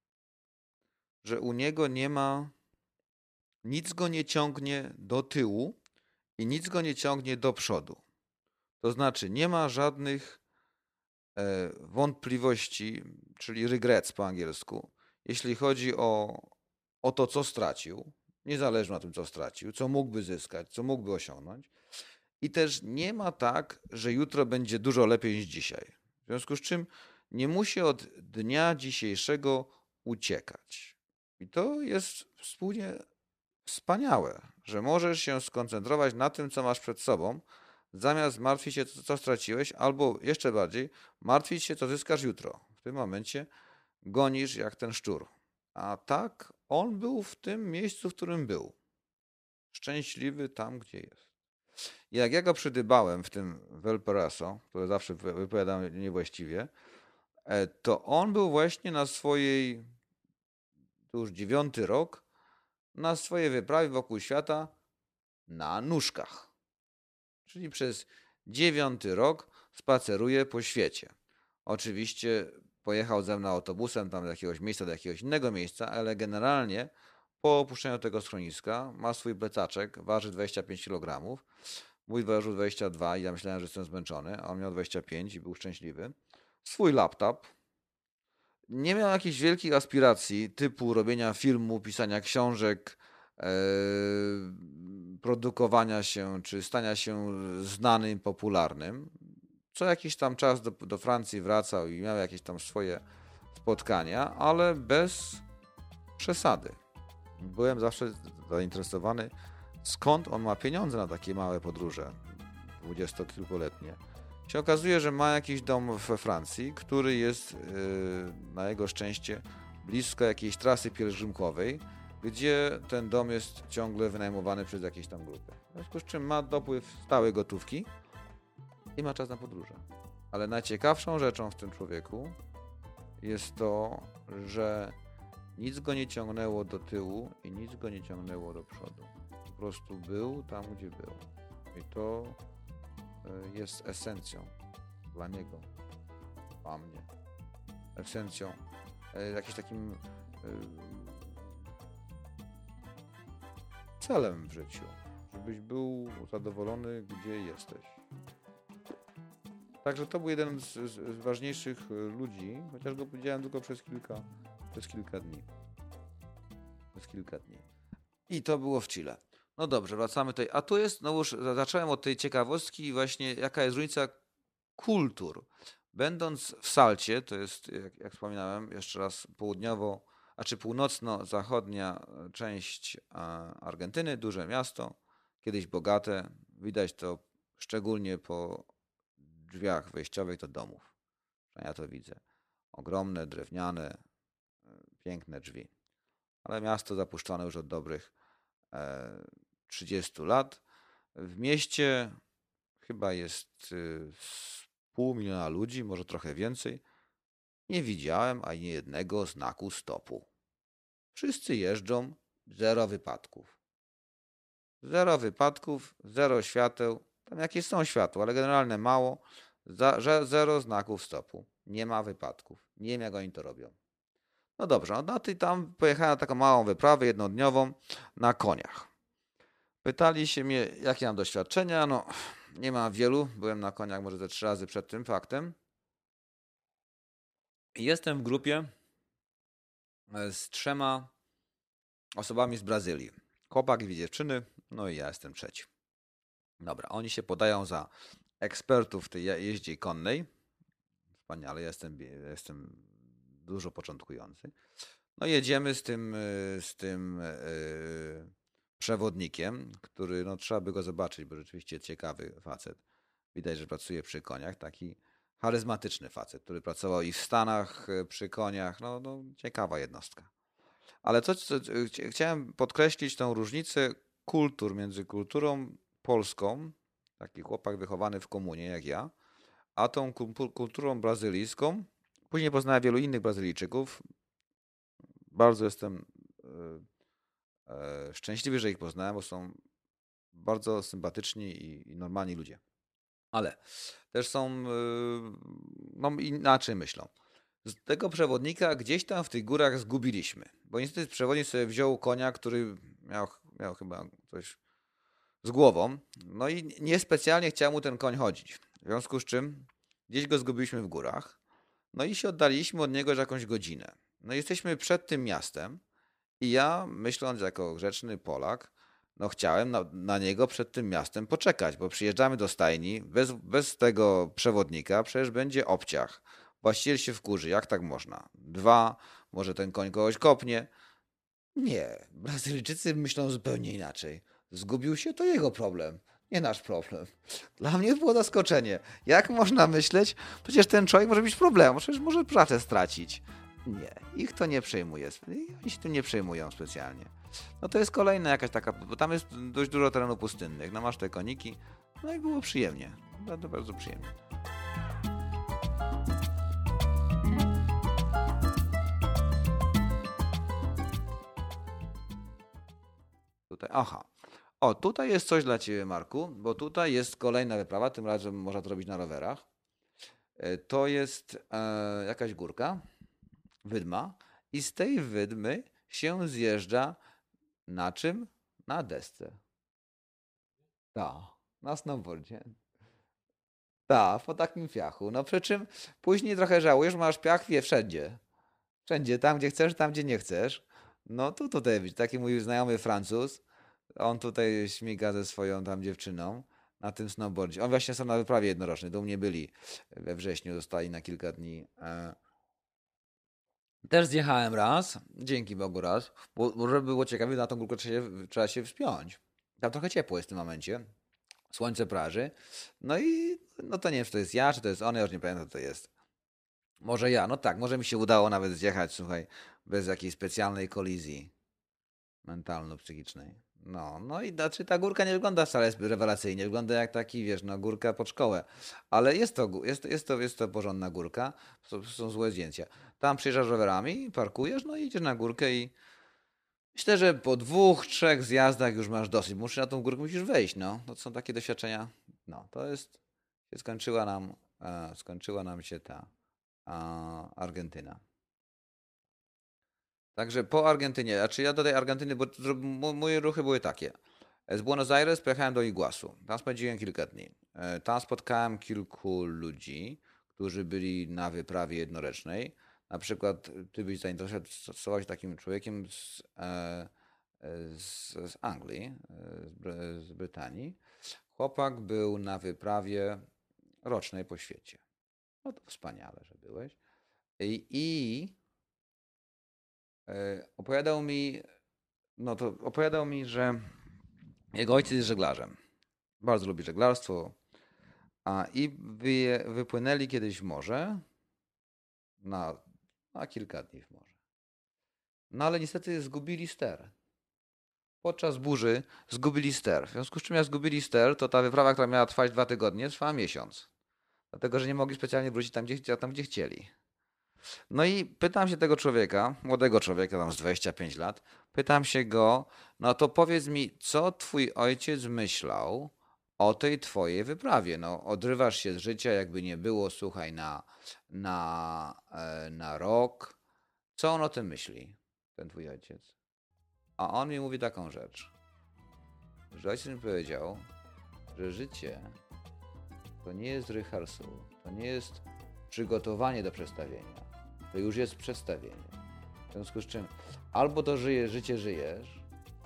u niego nie ma, nic go nie ciągnie do tyłu i nic go nie ciągnie do przodu. To znaczy nie ma żadnych wątpliwości, czyli regrets po angielsku, jeśli chodzi o to, co stracił, niezależnie na tym, co stracił, co mógłby zyskać, co mógłby osiągnąć. I też nie ma tak, że jutro będzie dużo lepiej niż dzisiaj. W związku z czym nie musi od dnia dzisiejszego uciekać. I to jest wspaniałe, że możesz się skoncentrować na tym, co masz przed sobą, zamiast martwić się, co straciłeś, albo jeszcze bardziej, martwić się, co zyskasz jutro. W tym momencie gonisz jak ten szczur. A tak on był w tym miejscu, w którym był. Szczęśliwy tam, gdzie jest. Jak ja go przydybałem w tym Valparaiso, które zawsze wypowiadam niewłaściwie, to on był właśnie na swojej, to już 9. rok, na swojej wyprawie wokół świata na nóżkach. Czyli przez 9. rok spaceruje po świecie. Oczywiście pojechał ze mną autobusem tam do jakiegoś miejsca, do jakiegoś innego miejsca, ale generalnie Po opuszczeniu tego schroniska ma swój plecaczek, waży 25 kg. Mój ważył 22 i ja myślałem, że jestem zmęczony, a on miał 25 i był szczęśliwy. Swój laptop. Nie miał jakichś wielkich aspiracji typu robienia filmu, pisania książek, produkowania się czy stania się znanym, popularnym. Co jakiś tam czas do Francji wracał i miał jakieś tam swoje spotkania, ale bez przesady. Byłem zawsze zainteresowany, skąd on ma pieniądze na takie małe podróże, 20-kilkuletnie. Się okazuje, że ma jakiś dom we Francji, który jest na jego szczęście blisko jakiejś trasy pielgrzymkowej, gdzie ten dom jest ciągle wynajmowany przez jakieś tam grupy. W związku z czym ma dopływ stałej gotówki i ma czas na podróże. Ale najciekawszą rzeczą w tym człowieku jest to, że nic go nie ciągnęło do tyłu i nic go nie ciągnęło do przodu. Po prostu był tam, gdzie był. I to jest esencją dla niego, dla mnie. Esencją, jakimś takim celem w życiu. Żebyś był zadowolony, gdzie jesteś. Także to był jeden z ważniejszych ludzi, chociaż go powiedziałem tylko przez kilka dni. I to było w Chile. No dobrze, wracamy tutaj. A tu jest, no już zacząłem od tej ciekawostki właśnie, jaka jest różnica kultur. Będąc w Salcie, to jest, jak wspominałem, jeszcze raz północno-zachodnia część Argentyny, duże miasto, kiedyś bogate. Widać to szczególnie po drzwiach wejściowych do domów. Ja to widzę. Ogromne, drewniane, piękne drzwi. Ale miasto zapuszczone już od dobrych 30 lat. W mieście chyba jest 500 000 ludzi, może trochę więcej. Nie widziałem ani jednego znaku stopu. Wszyscy jeżdżą, zero wypadków. Zero świateł. Tam jakieś są światła, ale generalnie mało. Zero znaków stopu. Nie ma wypadków. Nie wiem, jak oni to robią. No dobrze, no to tam pojechałem na taką małą wyprawę jednodniową na koniach. Pytali się mnie, jakie mam doświadczenia. No, nie mam wielu. Byłem na koniach może ze 3 razy przed tym faktem. I jestem w grupie z 3 osobami z Brazylii. Chłopak i 2 dziewczyny, no i ja jestem trzeci. Dobra, oni się podają za ekspertów w tej jeździe konnej. Wspaniale, jestem dużo początkujący. No jedziemy z tym przewodnikiem, który, no trzeba by go zobaczyć, bo rzeczywiście ciekawy facet. Widać, że pracuje przy koniach. Taki charyzmatyczny facet, który pracował i w Stanach przy koniach. No ciekawa jednostka. Ale chciałem podkreślić tą różnicę kultur między kulturą polską, taki chłopak wychowany w komunie jak ja, a tą kulturą brazylijską. Później poznałem wielu innych Brazylijczyków. Bardzo jestem szczęśliwy, że ich poznałem, bo są bardzo sympatyczni i normalni ludzie. Ale też są, no inaczej myślą. Z tego przewodnika gdzieś tam w tych górach zgubiliśmy. Bo niestety przewodnik sobie wziął konia, który miał chyba coś z głową. No i niespecjalnie chciał mu ten koń chodzić. W związku z czym gdzieś go zgubiliśmy w górach. No i się oddaliliśmy od niego jakąś godzinę. No jesteśmy przed tym miastem i ja, myśląc jako grzeczny Polak, no chciałem na niego przed tym miastem poczekać, bo przyjeżdżamy do stajni, bez tego przewodnika przecież będzie obciach. Właściciel się wkurzy, jak tak można? 2, może ten koń kogoś kopnie. Nie, Brazylijczycy myślą zupełnie inaczej. Zgubił się, to jego problem, nie nasz problem. Dla mnie było zaskoczenie. Jak można myśleć? Przecież ten człowiek może mieć problem, przecież może pracę stracić. Nie, ich to nie przejmuje. Oni się tym nie przejmują specjalnie. No to jest kolejna jakaś taka, bo tam jest dość dużo terenów pustynnych. No masz te koniki, no i było przyjemnie. Bardzo, bardzo przyjemnie. Tutaj, tutaj jest coś dla Ciebie, Marku, bo tutaj jest kolejna wyprawa, tym razem można to robić na rowerach. To jest jakaś górka, wydma i z tej wydmy się zjeżdża Na czym? Na desce. Tak, na snowboardzie. Tak, po takim piachu. No przy czym później trochę żałujesz, masz piach wszędzie. Wszędzie, tam gdzie chcesz, tam gdzie nie chcesz. No tu tutaj taki mój znajomy Francuz, on tutaj śmiga ze swoją tam dziewczyną na tym snowboardzie. On właśnie są na wyprawie jednorocznej, do mnie byli we wrześniu, zostali na kilka dni. Też zjechałem raz, dzięki Bogu raz, bo żeby było ciekawie, na tą górkę trzeba się wspiąć. Tam trochę ciepło jest w tym momencie. Słońce praży. No i no to nie wiem, czy to jest ja, czy to jest on, ja już nie pamiętam, co to jest. Może ja, no tak, może mi się udało nawet zjechać, słuchaj, bez jakiejś specjalnej kolizji mentalno-psychicznej. No i znaczy ta górka nie wygląda wcale rewelacyjnie, wygląda jak taki, wiesz, no górka pod szkołę, ale jest to porządna górka, są złe zdjęcia. Tam przyjeżdżasz rowerami, parkujesz, no i idziesz na górkę i myślę, że po 2-3 zjazdach już masz dosyć. Na tą górkę musisz wejść, no. To są takie doświadczenia. No, to jest, skończyła nam się ta Argentyna. Także po Argentynie, znaczy ja do tej Argentyny, bo moje ruchy były takie. Z Buenos Aires pojechałem do Iguazu. Tam spędziłem kilka dni. Tam spotkałem kilku ludzi, którzy byli na wyprawie jednorocznej. Na przykład ty byś zainteresował się takim człowiekiem z Anglii, z Brytanii. Chłopak był na wyprawie rocznej po świecie. No to wspaniale, że byłeś. I opowiadał mi, że jego ojciec jest żeglarzem. Bardzo lubi żeglarstwo. I wypłynęli kiedyś w morze na kilka dni w morze. No ale niestety zgubili ster. Podczas burzy zgubili ster. W związku z czym jak zgubili ster, to ta wyprawa, która miała trwać 2 tygodnie, trwała miesiąc. Dlatego, że nie mogli specjalnie wrócić tam, gdzie chcieli. No i pytam się tego człowieka, młodego człowieka, tam z 25 lat, pytam się go, no to powiedz mi, co twój ojciec myślał o tej twojej wyprawie? No, odrywasz się z życia, jakby nie było, słuchaj, na rok. Co on o tym myśli, ten twój ojciec? A on mi mówi taką rzecz, że ojciec mi powiedział, że życie to nie jest rehearsal, to nie jest przygotowanie do przedstawienia, to już jest przedstawienie. W związku z czym albo to życie żyjesz,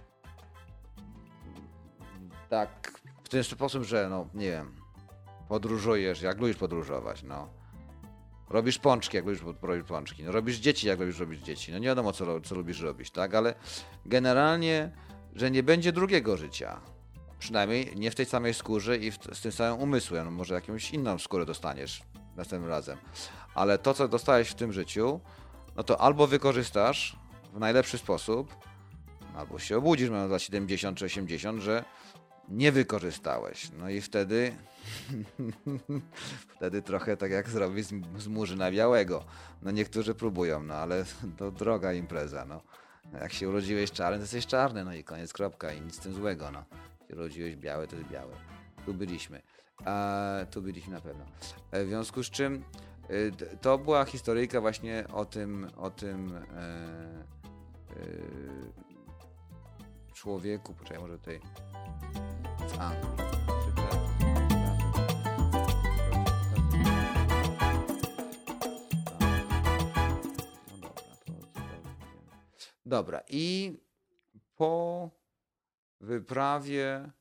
tak w ten sposób, że no nie wiem, podróżujesz, jak lubisz podróżować, no. Robisz pączki, jak lubisz robić pączki. No, robisz dzieci, jak lubisz robić dzieci. No nie wiadomo, co lubisz robić, tak? Ale generalnie, że nie będzie drugiego życia. Przynajmniej nie w tej samej skórze i z tym samym umysłem. No, może jakąś inną skórę dostaniesz następnym razem. Ale to, co dostałeś w tym życiu, no to albo wykorzystasz w najlepszy sposób, albo się obudzisz, mając lat 70 czy 80, że nie wykorzystałeś. No i wtedy trochę tak jak zrobić z Murzyna Białego. No niektórzy próbują, no ale to droga impreza, no. Jak się urodziłeś czarny, to jesteś czarny, no i koniec, kropka i nic z tym złego, no. Jak się urodziłeś biały, to jest biały. Tu byliśmy. Tu byliśmy na pewno. W związku z czym to była historyjka właśnie o tym człowieku, poczekaj, może tutaj z Anglii. Dobra, i po wyprawie,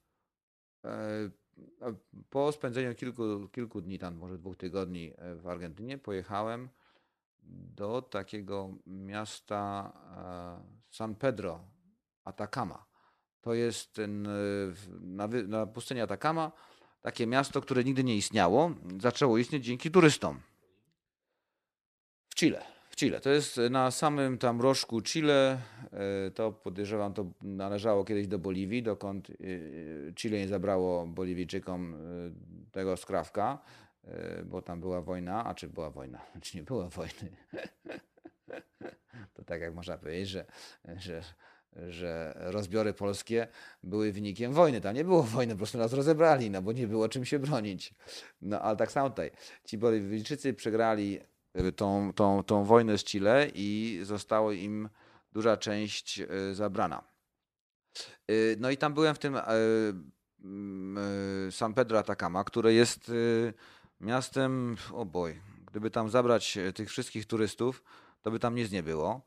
po spędzeniu kilku dni, tam może 2 tygodni w Argentynie, pojechałem do takiego miasta San Pedro Atacama. To jest na pustyni Atacama, takie miasto, które nigdy nie istniało, zaczęło istnieć dzięki turystom. W Chile. To jest na samym tam rożku Chile. To podejrzewam, to należało kiedyś do Boliwii, dokąd Chile nie zabrało Boliwijczykom tego skrawka, bo tam była wojna, czy była wojna, czy nie było wojny. To tak jak można powiedzieć, że rozbiory polskie były wynikiem wojny. Tam nie było wojny, po prostu nas rozebrali, no bo nie było czym się bronić. No ale tak samo tutaj. Ci Boliwijczycy przegrali tą wojnę z Chile i została im duża część zabrana. No i tam byłem w tym San Pedro Atacama, które jest miastem, gdyby tam zabrać tych wszystkich turystów, to by tam nic nie było.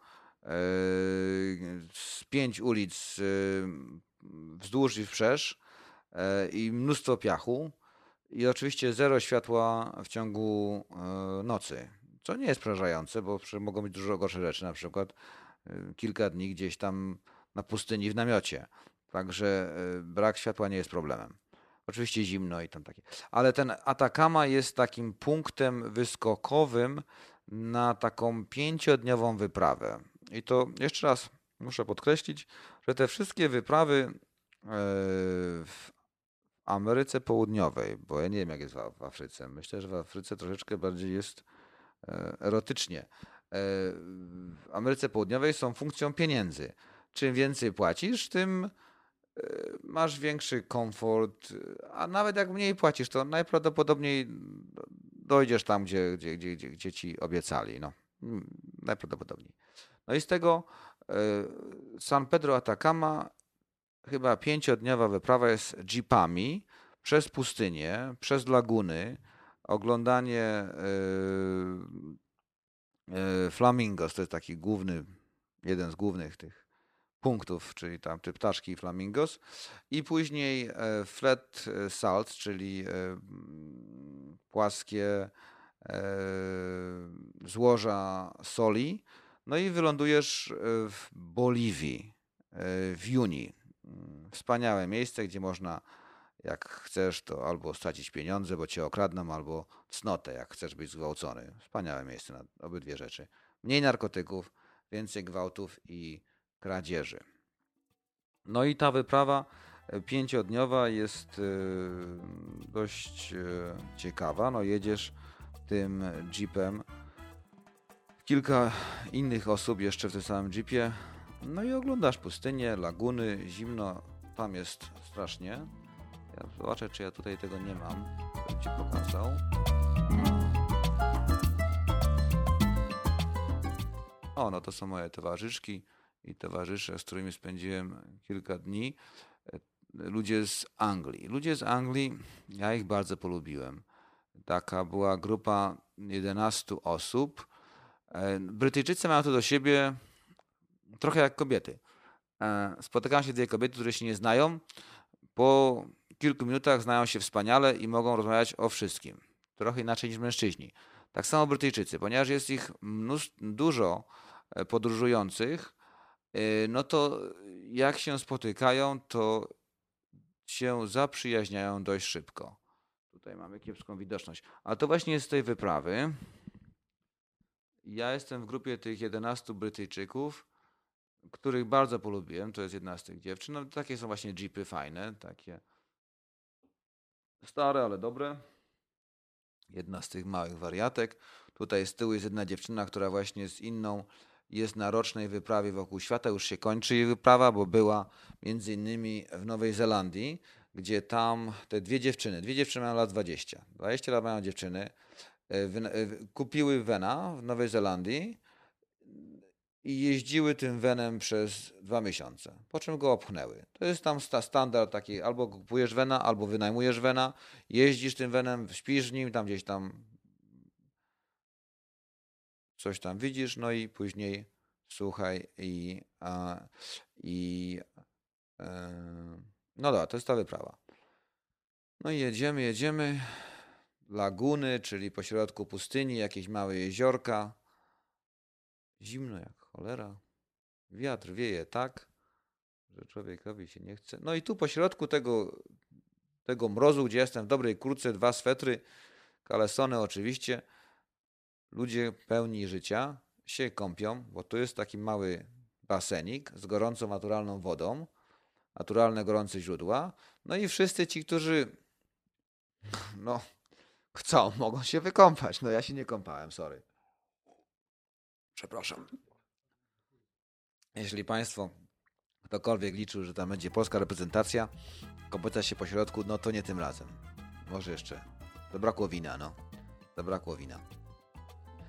Z 5 ulic wzdłuż i wszerz i mnóstwo piachu i oczywiście zero światła w ciągu nocy, co nie jest przerażające, bo mogą być dużo gorsze rzeczy, na przykład kilka dni gdzieś tam na pustyni w namiocie. Także brak światła nie jest problemem. Oczywiście zimno i tam takie. Ale ten Atacama jest takim punktem wyskokowym na taką 5-dniową wyprawę. I to jeszcze raz muszę podkreślić, że te wszystkie wyprawy w Ameryce Południowej, bo ja nie wiem jak jest w Afryce. Myślę, że w Afryce troszeczkę bardziej jest erotycznie. W Ameryce Południowej są funkcją pieniędzy. Czym więcej płacisz, tym masz większy komfort, a nawet jak mniej płacisz, to najprawdopodobniej dojdziesz tam, gdzie ci obiecali. No, najprawdopodobniej. No i z tego San Pedro Atacama chyba 5-dniowa wyprawa jest jeepami przez pustynię, przez laguny, oglądanie flamingos, to jest taki jeden z głównych tych punktów, czyli tam te ptaszki flamingos i później flat salt, czyli płaskie złoża soli. No i wylądujesz w Boliwii w juni. Wspaniałe miejsce, gdzie można, jak chcesz, to albo stracić pieniądze, bo cię okradną, albo cnotę, jak chcesz być zgwałcony. Wspaniałe miejsce na obydwie rzeczy. Mniej narkotyków, więcej gwałtów i kradzieży. No i ta wyprawa 5-dniowa jest dość ciekawa. No jedziesz tym jeepem. Kilka innych osób jeszcze w tym samym jeepie. No i oglądasz pustynię, laguny, zimno. Tam jest strasznie. Ja zobaczę, czy ja tutaj tego nie mam. Bym ci pokazał. No to są moje towarzyszki i towarzysze, z którymi spędziłem kilka dni. Ludzie z Anglii. Ludzie z Anglii, ja ich bardzo polubiłem. Taka była grupa 11 osób. Brytyjczycy mają to do siebie trochę jak kobiety. Spotykają się dwie kobiety, które się nie znają. Po kilku minutach znają się wspaniale i mogą rozmawiać o wszystkim. Trochę inaczej niż mężczyźni. Tak samo Brytyjczycy, ponieważ jest ich dużo podróżujących, no to jak się spotykają, to się zaprzyjaźniają dość szybko. Tutaj mamy kiepską widoczność. A to właśnie jest z tej wyprawy. Ja jestem w grupie tych 11 Brytyjczyków, których bardzo polubiłem. To jest jedna z tych dziewczyn. No, takie są właśnie jeepy fajne, takie stare, ale dobre. Jedna z tych małych wariatek. Tutaj z tyłu jest jedna dziewczyna, która właśnie z inną jest na rocznej wyprawie wokół świata. Już się kończy jej wyprawa, bo była między innymi w Nowej Zelandii, gdzie tam te dwie dziewczyny mają lat 20. 20 lat mają dziewczyny. Kupiły vana w Nowej Zelandii i jeździły tym vanem przez 2 miesiące, po czym go opchnęły. To jest tam standard taki, albo kupujesz vana, albo wynajmujesz vana, jeździsz tym vanem, śpisz w nim, tam gdzieś tam coś tam widzisz, no i później słuchaj no dobra, to jest ta wyprawa. No i jedziemy. Laguny, czyli pośrodku pustyni, jakieś małe jeziorka. Zimno jak cholera. Wiatr wieje tak, że człowiekowi się nie chce. No i tu pośrodku tego mrozu, gdzie jestem w dobrej kurtce, 2 swetry, kalesony oczywiście, ludzie pełni życia się kąpią, bo tu jest taki mały basenik z gorącą naturalną wodą, naturalne gorące źródła. No i wszyscy ci, którzy chcą, mogą się wykąpać. No ja się nie kąpałem, sorry. Przepraszam. Jeśli Państwo, ktokolwiek liczył, że tam będzie polska reprezentacja, kąpać się po środku, no to nie tym razem. Może jeszcze. Zabrakło wina, Zabrakło wina.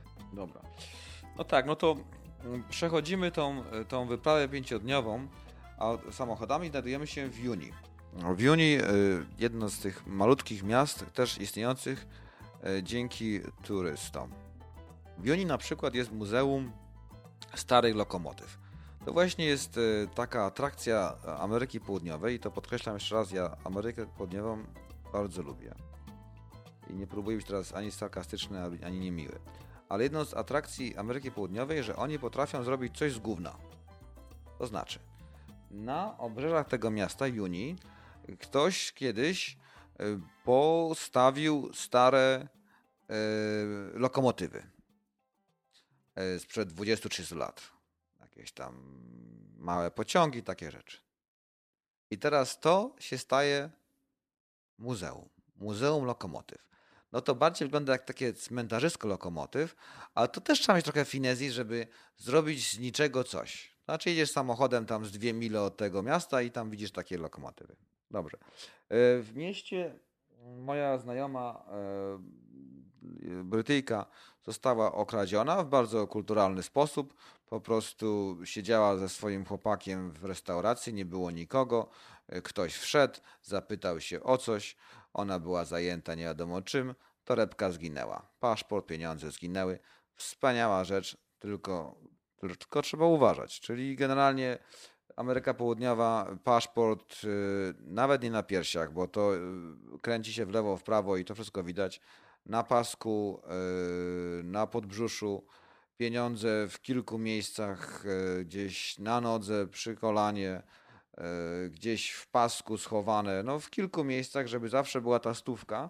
Dobra. No tak, no to przechodzimy tą wyprawę 5-dniową a samochodami znajdujemy się w Juni. W Juni jedno z tych malutkich miast, też istniejących dzięki turystom. W Juni na przykład jest Muzeum Starych Lokomotyw. To właśnie jest taka atrakcja Ameryki Południowej i to podkreślam jeszcze raz, ja Amerykę Południową bardzo lubię. I nie próbuję być teraz ani sarkastyczny, ani niemiły. Ale jedną z atrakcji Ameryki Południowej, że oni potrafią zrobić coś z gówna. To znaczy, na obrzeżach tego miasta Juni ktoś kiedyś postawił stare lokomotywy sprzed 20-30 lat. Jakieś tam małe pociągi, takie rzeczy. I teraz to się staje muzeum. Muzeum Lokomotyw. No to bardziej wygląda jak takie cmentarzysko lokomotyw, ale to też trzeba mieć trochę finezji, żeby zrobić z niczego coś. Znaczy idziesz samochodem tam z 2 mile od tego miasta i tam widzisz takie lokomotywy. Dobrze. W mieście moja znajoma Brytyjka została okradziona w bardzo kulturalny sposób. Po prostu siedziała ze swoim chłopakiem w restauracji, nie było nikogo. Ktoś wszedł, zapytał się o coś. Ona była zajęta nie wiadomo czym. Torebka zginęła. Paszport, pieniądze zginęły. Wspaniała rzecz, tylko trzeba uważać. Czyli generalnie Ameryka Południowa, paszport nawet nie na piersiach, bo to kręci się w lewo, w prawo i to wszystko widać. Na pasku, na podbrzuszu, pieniądze w kilku miejscach, gdzieś na nodze, przy kolanie, gdzieś w pasku schowane, no w kilku miejscach, żeby zawsze była ta stówka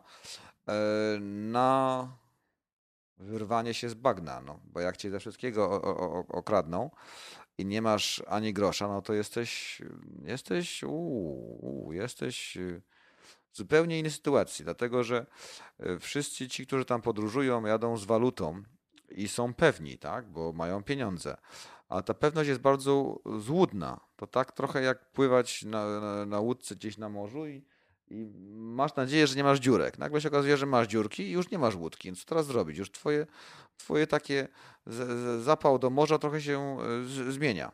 na wyrwanie się z bagna, no, bo jak cię ze wszystkiego okradną i nie masz ani grosza, no to jesteś w zupełnie innej sytuacji, dlatego że wszyscy ci, którzy tam podróżują, jadą z walutą i są pewni, tak, bo mają pieniądze. A ta pewność jest bardzo złudna. To tak trochę jak pływać na łódce gdzieś na morzu i masz nadzieję, że nie masz dziurek. Nagle się okazuje, że masz dziurki i już nie masz łódki. Więc co teraz zrobić? Już twoje takie zapał do morza trochę się zmienia.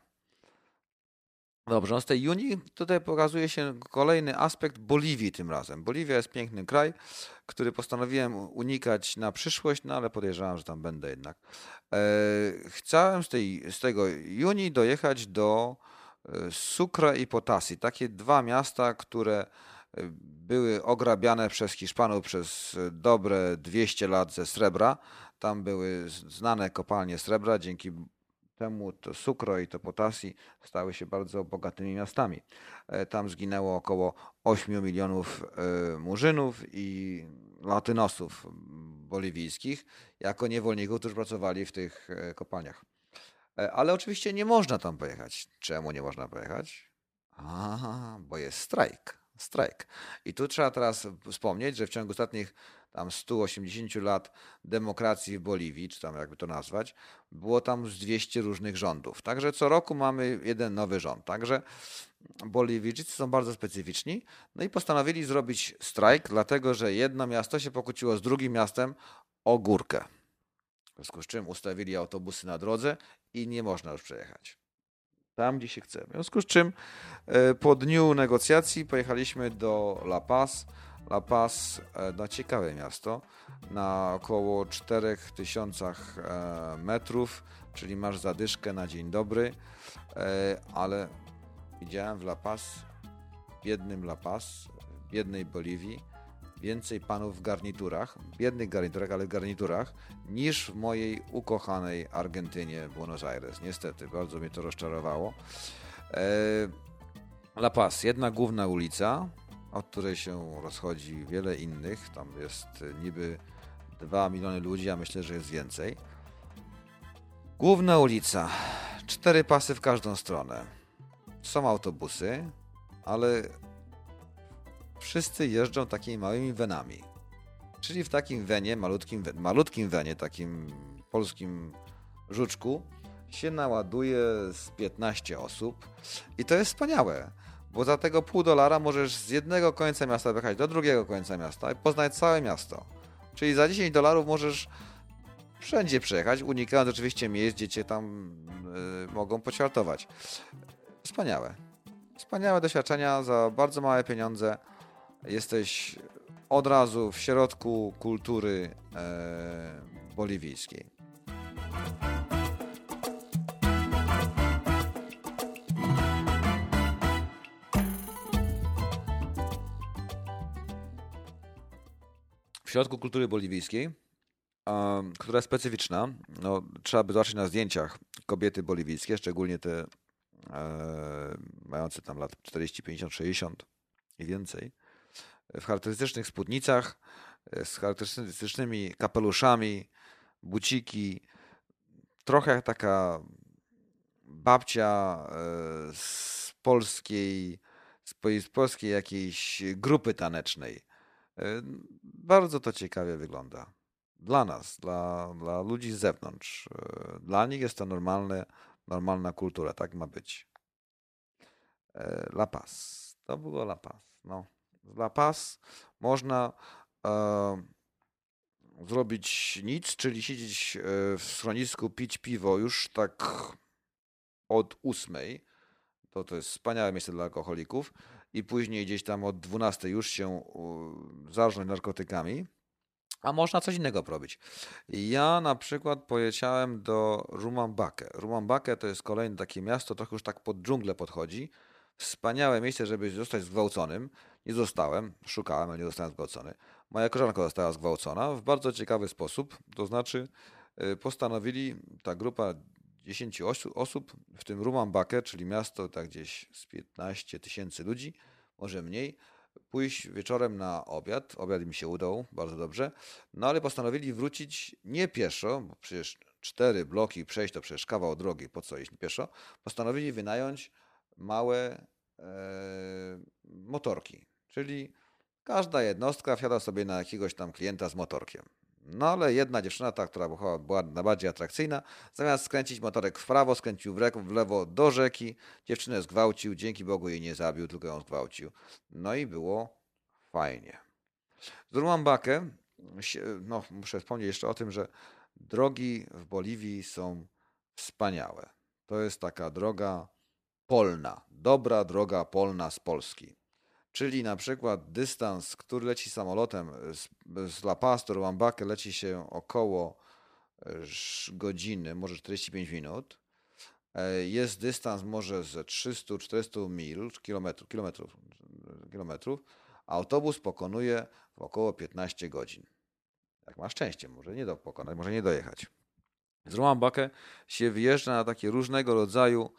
Dobrze, no z tej Juni tutaj pokazuje się kolejny aspekt Boliwii tym razem. Boliwia jest piękny kraj, który postanowiłem unikać na przyszłość, no ale podejrzewam, że tam będę jednak. Chciałem z tego Juni dojechać do Sucre i Potassi. Takie dwa miasta, które były ograbiane przez Hiszpanów przez dobre 200 lat ze srebra. Tam były znane kopalnie srebra, dzięki temu to Sucre i to Potassi stały się bardzo bogatymi miastami. Tam zginęło około 8 milionów murzynów i latynosów boliwijskich jako niewolników, którzy pracowali w tych kopalniach. Ale oczywiście nie można tam pojechać. Czemu nie można pojechać? Bo jest strajk. I tu trzeba teraz wspomnieć, że w ciągu ostatnich tam 180 lat demokracji w Boliwii, czy tam jakby to nazwać, było tam z 200 różnych rządów. Także co roku mamy jeden nowy rząd. Także Boliwijczycy są bardzo specyficzni. No i postanowili zrobić strajk, dlatego że jedno miasto się pokłóciło z drugim miastem o górkę. W związku z czym ustawili autobusy na drodze i nie można już przejechać tam, gdzie się chce. W związku z czym po dniu negocjacji pojechaliśmy do La Paz. La Paz, no ciekawe miasto, na około 4000 metrów, czyli masz zadyszkę na dzień dobry, ale widziałem w La Paz, biednym La Paz, w biednej Boliwii, więcej panów w garniturach, biednych garniturach, ale w garniturach, niż w mojej ukochanej Argentynie, Buenos Aires. Niestety, bardzo mnie to rozczarowało. La Paz, jedna główna ulica, od której się rozchodzi wiele innych. Tam jest niby 2 miliony ludzi, a myślę, że jest więcej. Główna ulica, 4 pasy w każdą stronę. Są autobusy, ale wszyscy jeżdżą takimi małymi wenami. Czyli w takim wenie, malutkim wenie, takim polskim żuczku się naładuje z 15 osób i to jest wspaniałe. Bo za tego $0,5 możesz z jednego końca miasta wyjechać do drugiego końca miasta i poznać całe miasto. Czyli za $10 możesz wszędzie przejechać, unikając oczywiście miejsc, gdzie cię tam mogą poćwiartować. Wspaniałe. Wspaniałe doświadczenia za bardzo małe pieniądze. Jesteś od razu w środku kultury boliwijskiej. W środku kultury boliwijskiej, która jest specyficzna. No, trzeba by zobaczyć na zdjęciach kobiety boliwijskie, szczególnie te mające tam lat 40, 50, 60 i więcej. W charakterystycznych spódnicach, z charakterystycznymi kapeluszami, buciki. Trochę jak taka babcia z polskiej jakiejś grupy tanecznej. Bardzo to ciekawie wygląda. Dla nas, dla ludzi z zewnątrz. Dla nich jest to normalna kultura, tak ma być. La Paz. To było La Paz. No. Z La Paz można zrobić nic, czyli siedzieć w schronisku, pić piwo już tak od 8. To jest wspaniałe miejsce dla alkoholików. I później gdzieś tam od 12 już się zarżnąć narkotykami. A można coś innego robić. Ja na przykład pojechałem do Rumambakę. Rumambakę to jest kolejne takie miasto, trochę już tak pod dżunglę podchodzi. Wspaniałe miejsce, żeby zostać zgwałconym. Nie zostałem, szukałem, ale nie zostałem zgwałcony. Moja koleżanka została zgwałcona w bardzo ciekawy sposób. To znaczy postanowili, ta grupa 10 osób, w tym Rumambakę, czyli miasto tak gdzieś z 15 000 ludzi, może mniej, pójść wieczorem na obiad. Obiad im się udał bardzo dobrze. No ale postanowili wrócić nie pieszo, bo przecież 4 bloki przejść to przecież kawał drogi, po co iść pieszo. Postanowili wynająć małe motorki, czyli każda jednostka wsiada sobie na jakiegoś tam klienta z motorkiem. No ale jedna dziewczyna, ta, która była najbardziej atrakcyjna, zamiast skręcić motorek w prawo, skręcił w lewo do rzeki. Dziewczynę zgwałcił, dzięki Bogu jej nie zabił, tylko ją zgwałcił. No i było fajnie. Z Rumambakę, no muszę wspomnieć jeszcze o tym, że drogi w Boliwii są wspaniałe. To jest taka droga polna, dobra droga polna z Polski. Czyli na przykład dystans, który leci samolotem z La Paz do Rumambakę, leci się około godziny, może 45 minut. Jest dystans może ze 300-400 mil, kilometrów, a autobus pokonuje w około 15 godzin. Jak ma szczęście, może nie pokonać, może nie dojechać. Z Rumambakę się wyjeżdża na takie różnego rodzaju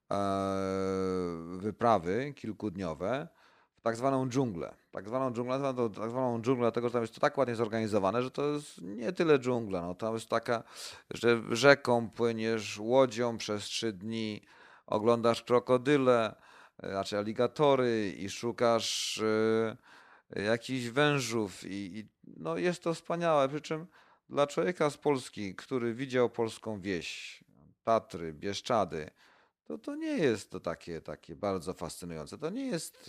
wyprawy kilkudniowe, tak zwaną dżunglę. Nazywam to tak zwaną dżunglę, dlatego że tam jest to tak ładnie zorganizowane, że to jest nie tyle dżungla. No, tam jest taka, że rzeką płyniesz łodzią przez 3 dni, oglądasz krokodyle, znaczy aligatory i szukasz jakichś wężów no jest to wspaniałe. Przy czym dla człowieka z Polski, który widział polską wieś, Tatry, Bieszczady, to nie jest to takie bardzo fascynujące. To nie jest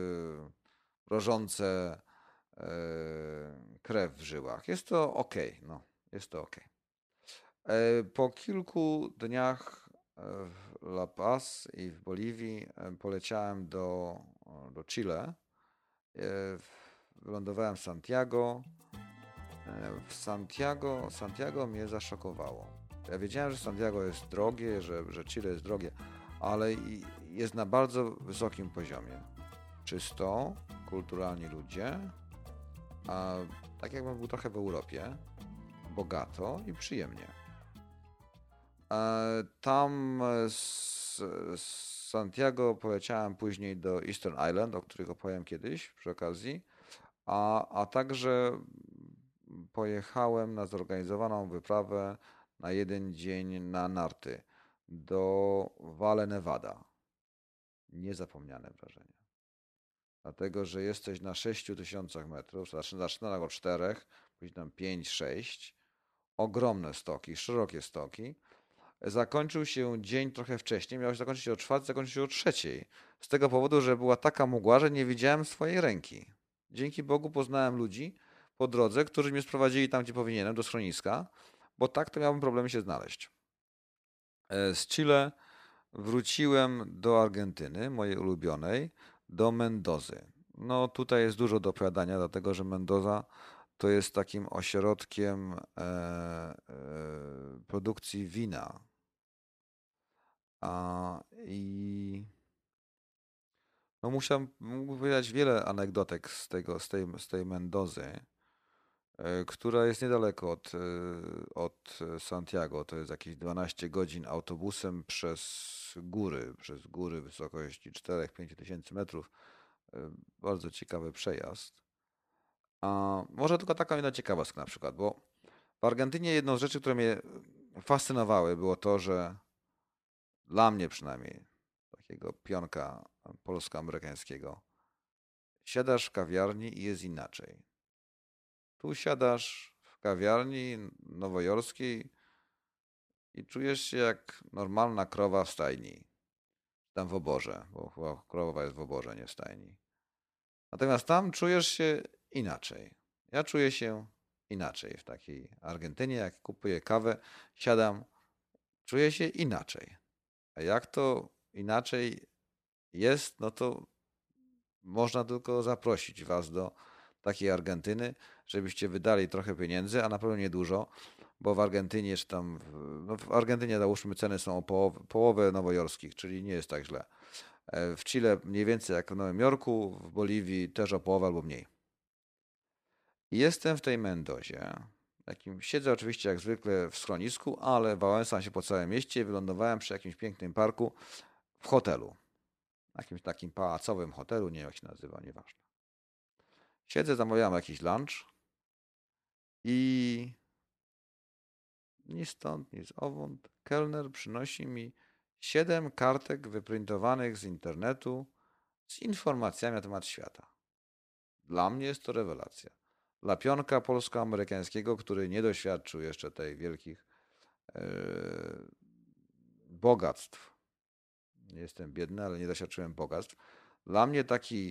mrożące krew w żyłach. Jest to okej. No, jest to okej. Po kilku dniach w La Paz i w Boliwii poleciałem do Chile. Wylądowałem w Santiago. W Santiago mnie zaszokowało. Ja wiedziałem, że Santiago jest drogie, że Chile jest drogie, ale jest na bardzo wysokim poziomie. Czysto, kulturalni ludzie, a tak jakbym był trochę w Europie, bogato i przyjemnie. Tam z Santiago poleciałem później do Eastern Island, o których opowiem kiedyś przy okazji, a także pojechałem na zorganizowaną wyprawę na 1 dzień na narty do Valle Nevada. Niezapomniane wrażenie. Dlatego, że jesteś na 6000 metrów, zaczyna od 4, później tam 5, 6. Ogromne stoki, szerokie stoki. Zakończył się dzień trochę wcześniej, miał się zakończyć o 4, zakończył się o 3. Z tego powodu, że była taka mgła, że nie widziałem swojej ręki. Dzięki Bogu poznałem ludzi po drodze, którzy mnie sprowadzili tam, gdzie powinienem, do schroniska, bo tak to miałbym problemy się znaleźć. Z Chile wróciłem do Argentyny, mojej ulubionej, do Mendozy. No tutaj jest dużo do opowiadania, dlatego że Mendoza to jest takim ośrodkiem produkcji wina. I no mógłbym powiedzieć wiele anegdotek z tej Mendozy, która jest niedaleko od Santiago. To jest jakieś 12 godzin autobusem przez góry wysokości 4-5 tysięcy metrów. Bardzo ciekawy przejazd. A może tylko taka jedna ciekawostka na przykład, bo w Argentynie jedną z rzeczy, które mnie fascynowały, było to, że dla mnie przynajmniej, takiego pionka polsko-amerykańskiego, siadasz w kawiarni i jest inaczej. Tu siadasz w kawiarni nowojorskiej i czujesz się jak normalna krowa w stajni. Tam w oborze, bo chyba krowa jest w oborze, nie w stajni. Natomiast tam czujesz się inaczej. Ja czuję się inaczej w takiej Argentynie. Jak kupuję kawę, siadam, czuję się inaczej. A jak to inaczej jest, no to można tylko zaprosić was do takiej Argentyny, żebyście wydali trochę pieniędzy, a na pewno niedużo, bo w Argentynie, czy tam, no w Argentynie załóżmy ceny są o połowę nowojorskich, czyli nie jest tak źle. W Chile mniej więcej jak w Nowym Jorku, w Boliwii też o połowę albo mniej. Jestem w tej Mendozie. Siedzę oczywiście jak zwykle w schronisku, ale wałęsam się po całym mieście i wylądowałem przy jakimś pięknym parku w hotelu. Jakimś takim pałacowym hotelu, nie wiem jak się nazywa, nieważne. Siedzę, zamawiam jakiś lunch i ni stąd, ni zowąd kelner przynosi mi 7 kartek wyprintowanych z internetu z informacjami na temat świata. Dla mnie jest to rewelacja. Dla pionka polsko-amerykańskiego, który nie doświadczył jeszcze tych wielkich bogactw. Nie jestem biedny, ale nie doświadczyłem bogactw. Dla mnie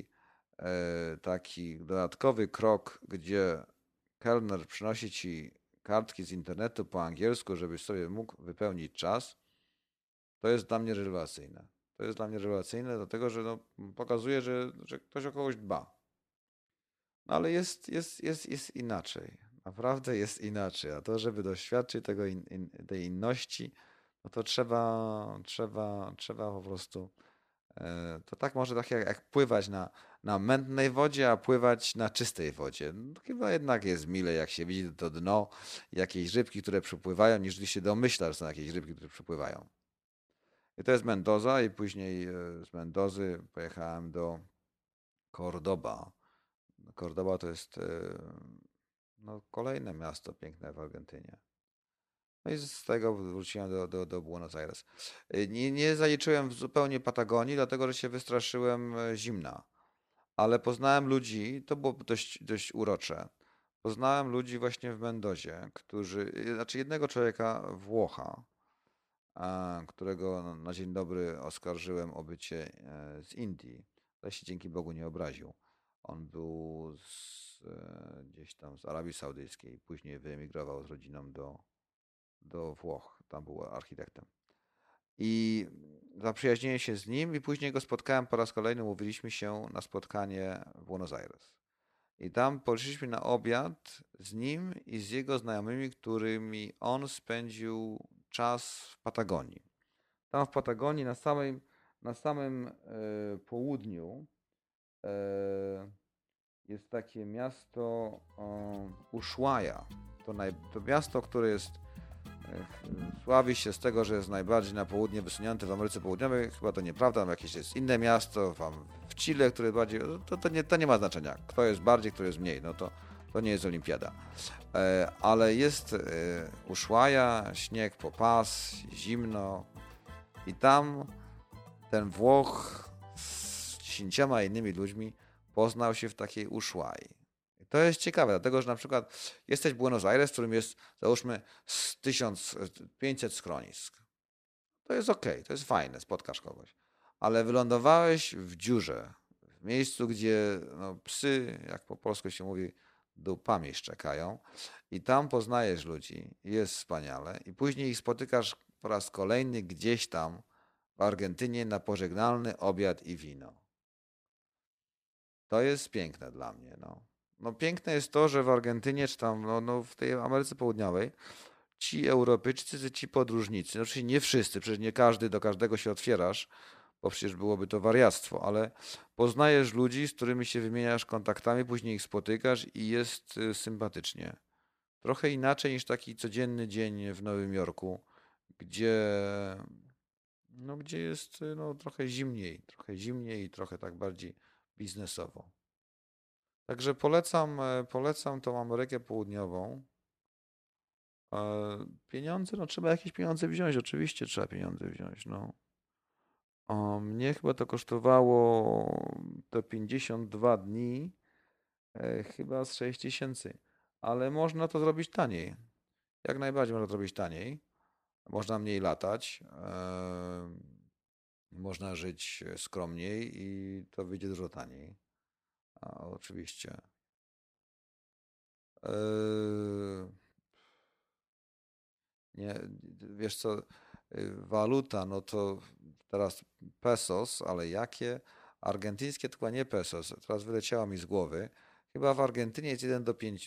taki dodatkowy krok, gdzie kelner przynosi ci kartki z internetu po angielsku, żebyś sobie mógł wypełnić czas, to jest dla mnie rewelacyjne. To jest dla mnie rewelacyjne, dlatego że no, pokazuje, że ktoś o kogoś dba. No ale jest inaczej. Naprawdę jest inaczej. A to, żeby doświadczyć tej inności, no to trzeba po prostu. To tak może tak jak pływać na mętnej wodzie, a pływać na czystej wodzie. No, chyba jednak jest mile, jak się widzi to dno, jakieś rybki, które przypływają, niż się domyśla, że są jakieś rybki, które przypływają. I to jest Mendoza i później z Mendozy pojechałem do Cordoba. Cordoba to jest no, kolejne miasto piękne w Argentynie. No i z tego wróciłem do Buenos Aires. Nie zaliczyłem zupełnie Patagonii, dlatego że się wystraszyłem zimna. Ale poznałem ludzi, to było dość urocze. Poznałem ludzi właśnie w Mendozie, znaczy jednego człowieka, Włocha, którego na dzień dobry oskarżyłem o bycie z Indii. Ale się dzięki Bogu nie obraził. On był gdzieś tam z Arabii Saudyjskiej, później wyemigrował z rodziną do Włoch, tam był architektem. I zaprzyjaźniłem się z nim i później go spotkałem po raz kolejny, umówiliśmy się na spotkanie w Buenos Aires. I tam poszliśmy na obiad z nim i z jego znajomymi, którymi on spędził czas w Patagonii. Tam w Patagonii na samym południu jest takie miasto Ushuaia. To miasto, które jest sławi się z tego, że jest najbardziej na południe wysunięte w Ameryce Południowej. Chyba to nieprawda, tam jakieś jest inne miasto, w Chile, które bardziej... To nie ma znaczenia. Kto jest bardziej, kto jest mniej. No to nie jest olimpiada. Ale jest Ushuaia, śnieg po pas, zimno i tam ten Włoch z 10 innymi ludźmi poznał się w takiej Ushuai. To jest ciekawe, dlatego że na przykład jesteś w Buenos Aires, w którym jest załóżmy 1500 schronisk. To jest okej, to jest fajne, spotkasz kogoś. Ale wylądowałeś w dziurze, w miejscu, gdzie no, psy, jak po polsku się mówi, dupami szczekają i tam poznajesz ludzi, jest wspaniale i później ich spotykasz po raz kolejny gdzieś tam w Argentynie na pożegnalny obiad i wino. To jest piękne dla mnie. No piękne jest to, że w Argentynie, czy tam w tej Ameryce Południowej, ci Europejczycy, ci podróżnicy, no oczywiście nie wszyscy, przecież nie każdy, do każdego się otwierasz, bo przecież byłoby to wariactwo, ale poznajesz ludzi, z którymi się wymieniasz kontaktami, później ich spotykasz i jest sympatycznie. Trochę inaczej niż taki codzienny dzień w Nowym Jorku, gdzie jest trochę zimniej i trochę tak bardziej biznesowo. Także polecam tą Amerykę Południową. Pieniądze, trzeba jakieś pieniądze wziąć, oczywiście trzeba pieniądze wziąć, Mnie chyba to kosztowało te 52 dni, chyba z 6000, ale można to zrobić taniej. Jak najbardziej można to zrobić taniej. Można mniej latać, można żyć skromniej i to wyjdzie dużo taniej. Oczywiście. Nie, wiesz co, waluta, to teraz pesos, ale jakie? Argentyńskie to chyba nie pesos, teraz wyleciało mi z głowy. Chyba w Argentynie jest 1 do 5.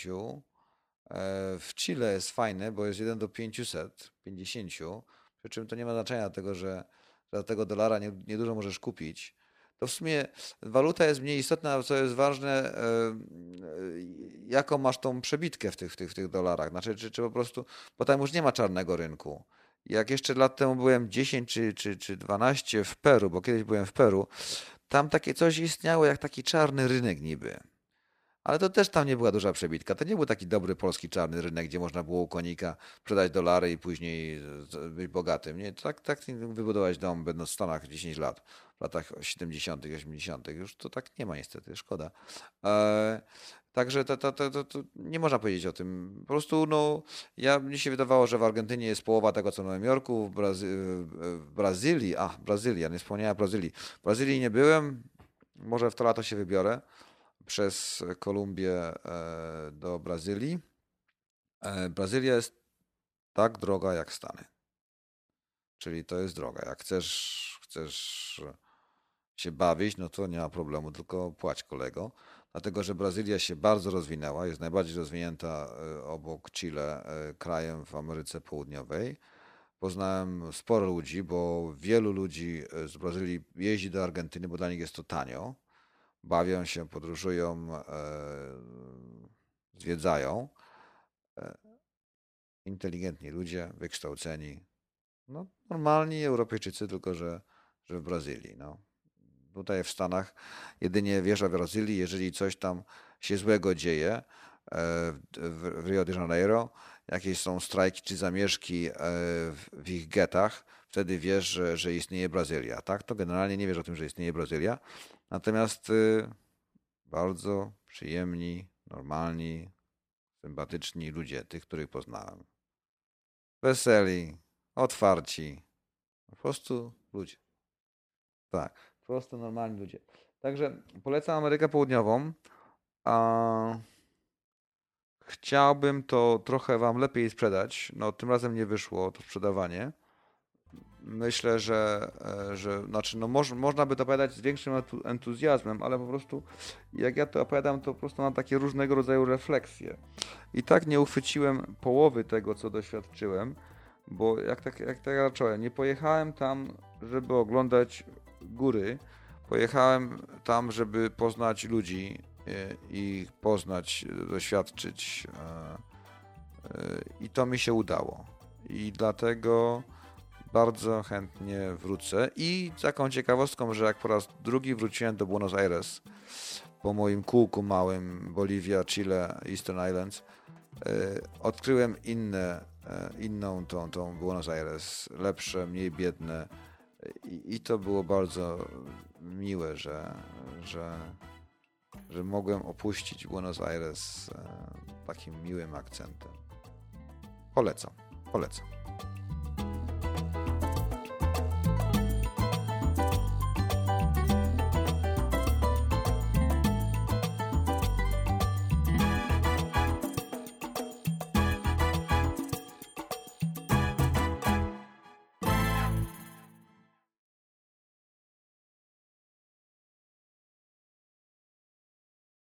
W Chile jest fajne, bo jest 1 do 550, przy czym to nie ma znaczenia, dlatego że za tego dolara niedużo możesz kupić. To w sumie waluta jest mniej istotna, co jest ważne, jaką masz tą przebitkę w tych dolarach. Znaczy, czy po prostu, bo tam już nie ma czarnego rynku. Jak jeszcze lat temu byłem 10 czy 12 w Peru, bo kiedyś byłem w Peru, tam takie coś istniało jak taki czarny rynek niby. Ale to też tam nie była duża przebitka. To nie był taki dobry polski czarny rynek, gdzie można było u konika sprzedać dolary i później być bogatym. Nie, tak wybudować dom będąc w Stanach 10 lat, w latach 70., 80. Już to tak nie ma niestety, szkoda. Także to nie można powiedzieć o tym. Po prostu mnie się wydawało, że w Argentynie jest połowa tego, co w Nowym Jorku, w Brazylii, Brazylia, nie wspomniałem Brazylii. W Brazylii nie byłem, może w to lato się wybiorę przez Kolumbię do Brazylii. Brazylia jest tak droga jak Stany. Czyli to jest droga. Jak chcesz się bawić, to nie ma problemu, tylko płać kolego. Dlatego, że Brazylia się bardzo rozwinęła, jest najbardziej rozwinięta obok Chile krajem w Ameryce Południowej. Poznałem sporo ludzi, bo wielu ludzi z Brazylii jeździ do Argentyny, bo dla nich jest to tanio. Bawią się, podróżują, zwiedzają. Inteligentni ludzie, wykształceni. Normalni Europejczycy, tylko że w Brazylii. Tutaj w Stanach jedynie wjeżdża w Brazylii, jeżeli coś tam się złego dzieje w Rio de Janeiro, jakieś są strajki czy zamieszki w ich getach, wtedy wiesz, że istnieje Brazylia. Tak? To generalnie nie wiesz o tym, że istnieje Brazylia. Natomiast bardzo przyjemni, normalni, sympatyczni ludzie, tych, których poznałem. Weseli, otwarci, po prostu ludzie. Tak, po prostu normalni ludzie. Także polecam Amerykę Południową. Chciałbym to trochę wam lepiej sprzedać. Tym razem nie wyszło to sprzedawanie. Myślę, że można by to opowiadać z większym entuzjazmem, ale po prostu jak ja to opowiadam, to po prostu mam takie różnego rodzaju refleksje. I tak nie uchwyciłem połowy tego, co doświadczyłem, bo jak tak zacząłem, nie pojechałem tam, żeby oglądać góry, pojechałem tam, żeby poznać ludzi i poznać, doświadczyć i to mi się udało. I dlatego bardzo chętnie wrócę. I taką ciekawostką, że jak po raz drugi wróciłem do Buenos Aires po moim kółku małym Boliwia, Chile, Eastern Islands, odkryłem inną tą Buenos Aires, lepsze, mniej biedne i to było bardzo miłe, że mogłem opuścić Buenos Aires takim miłym akcentem. Polecam.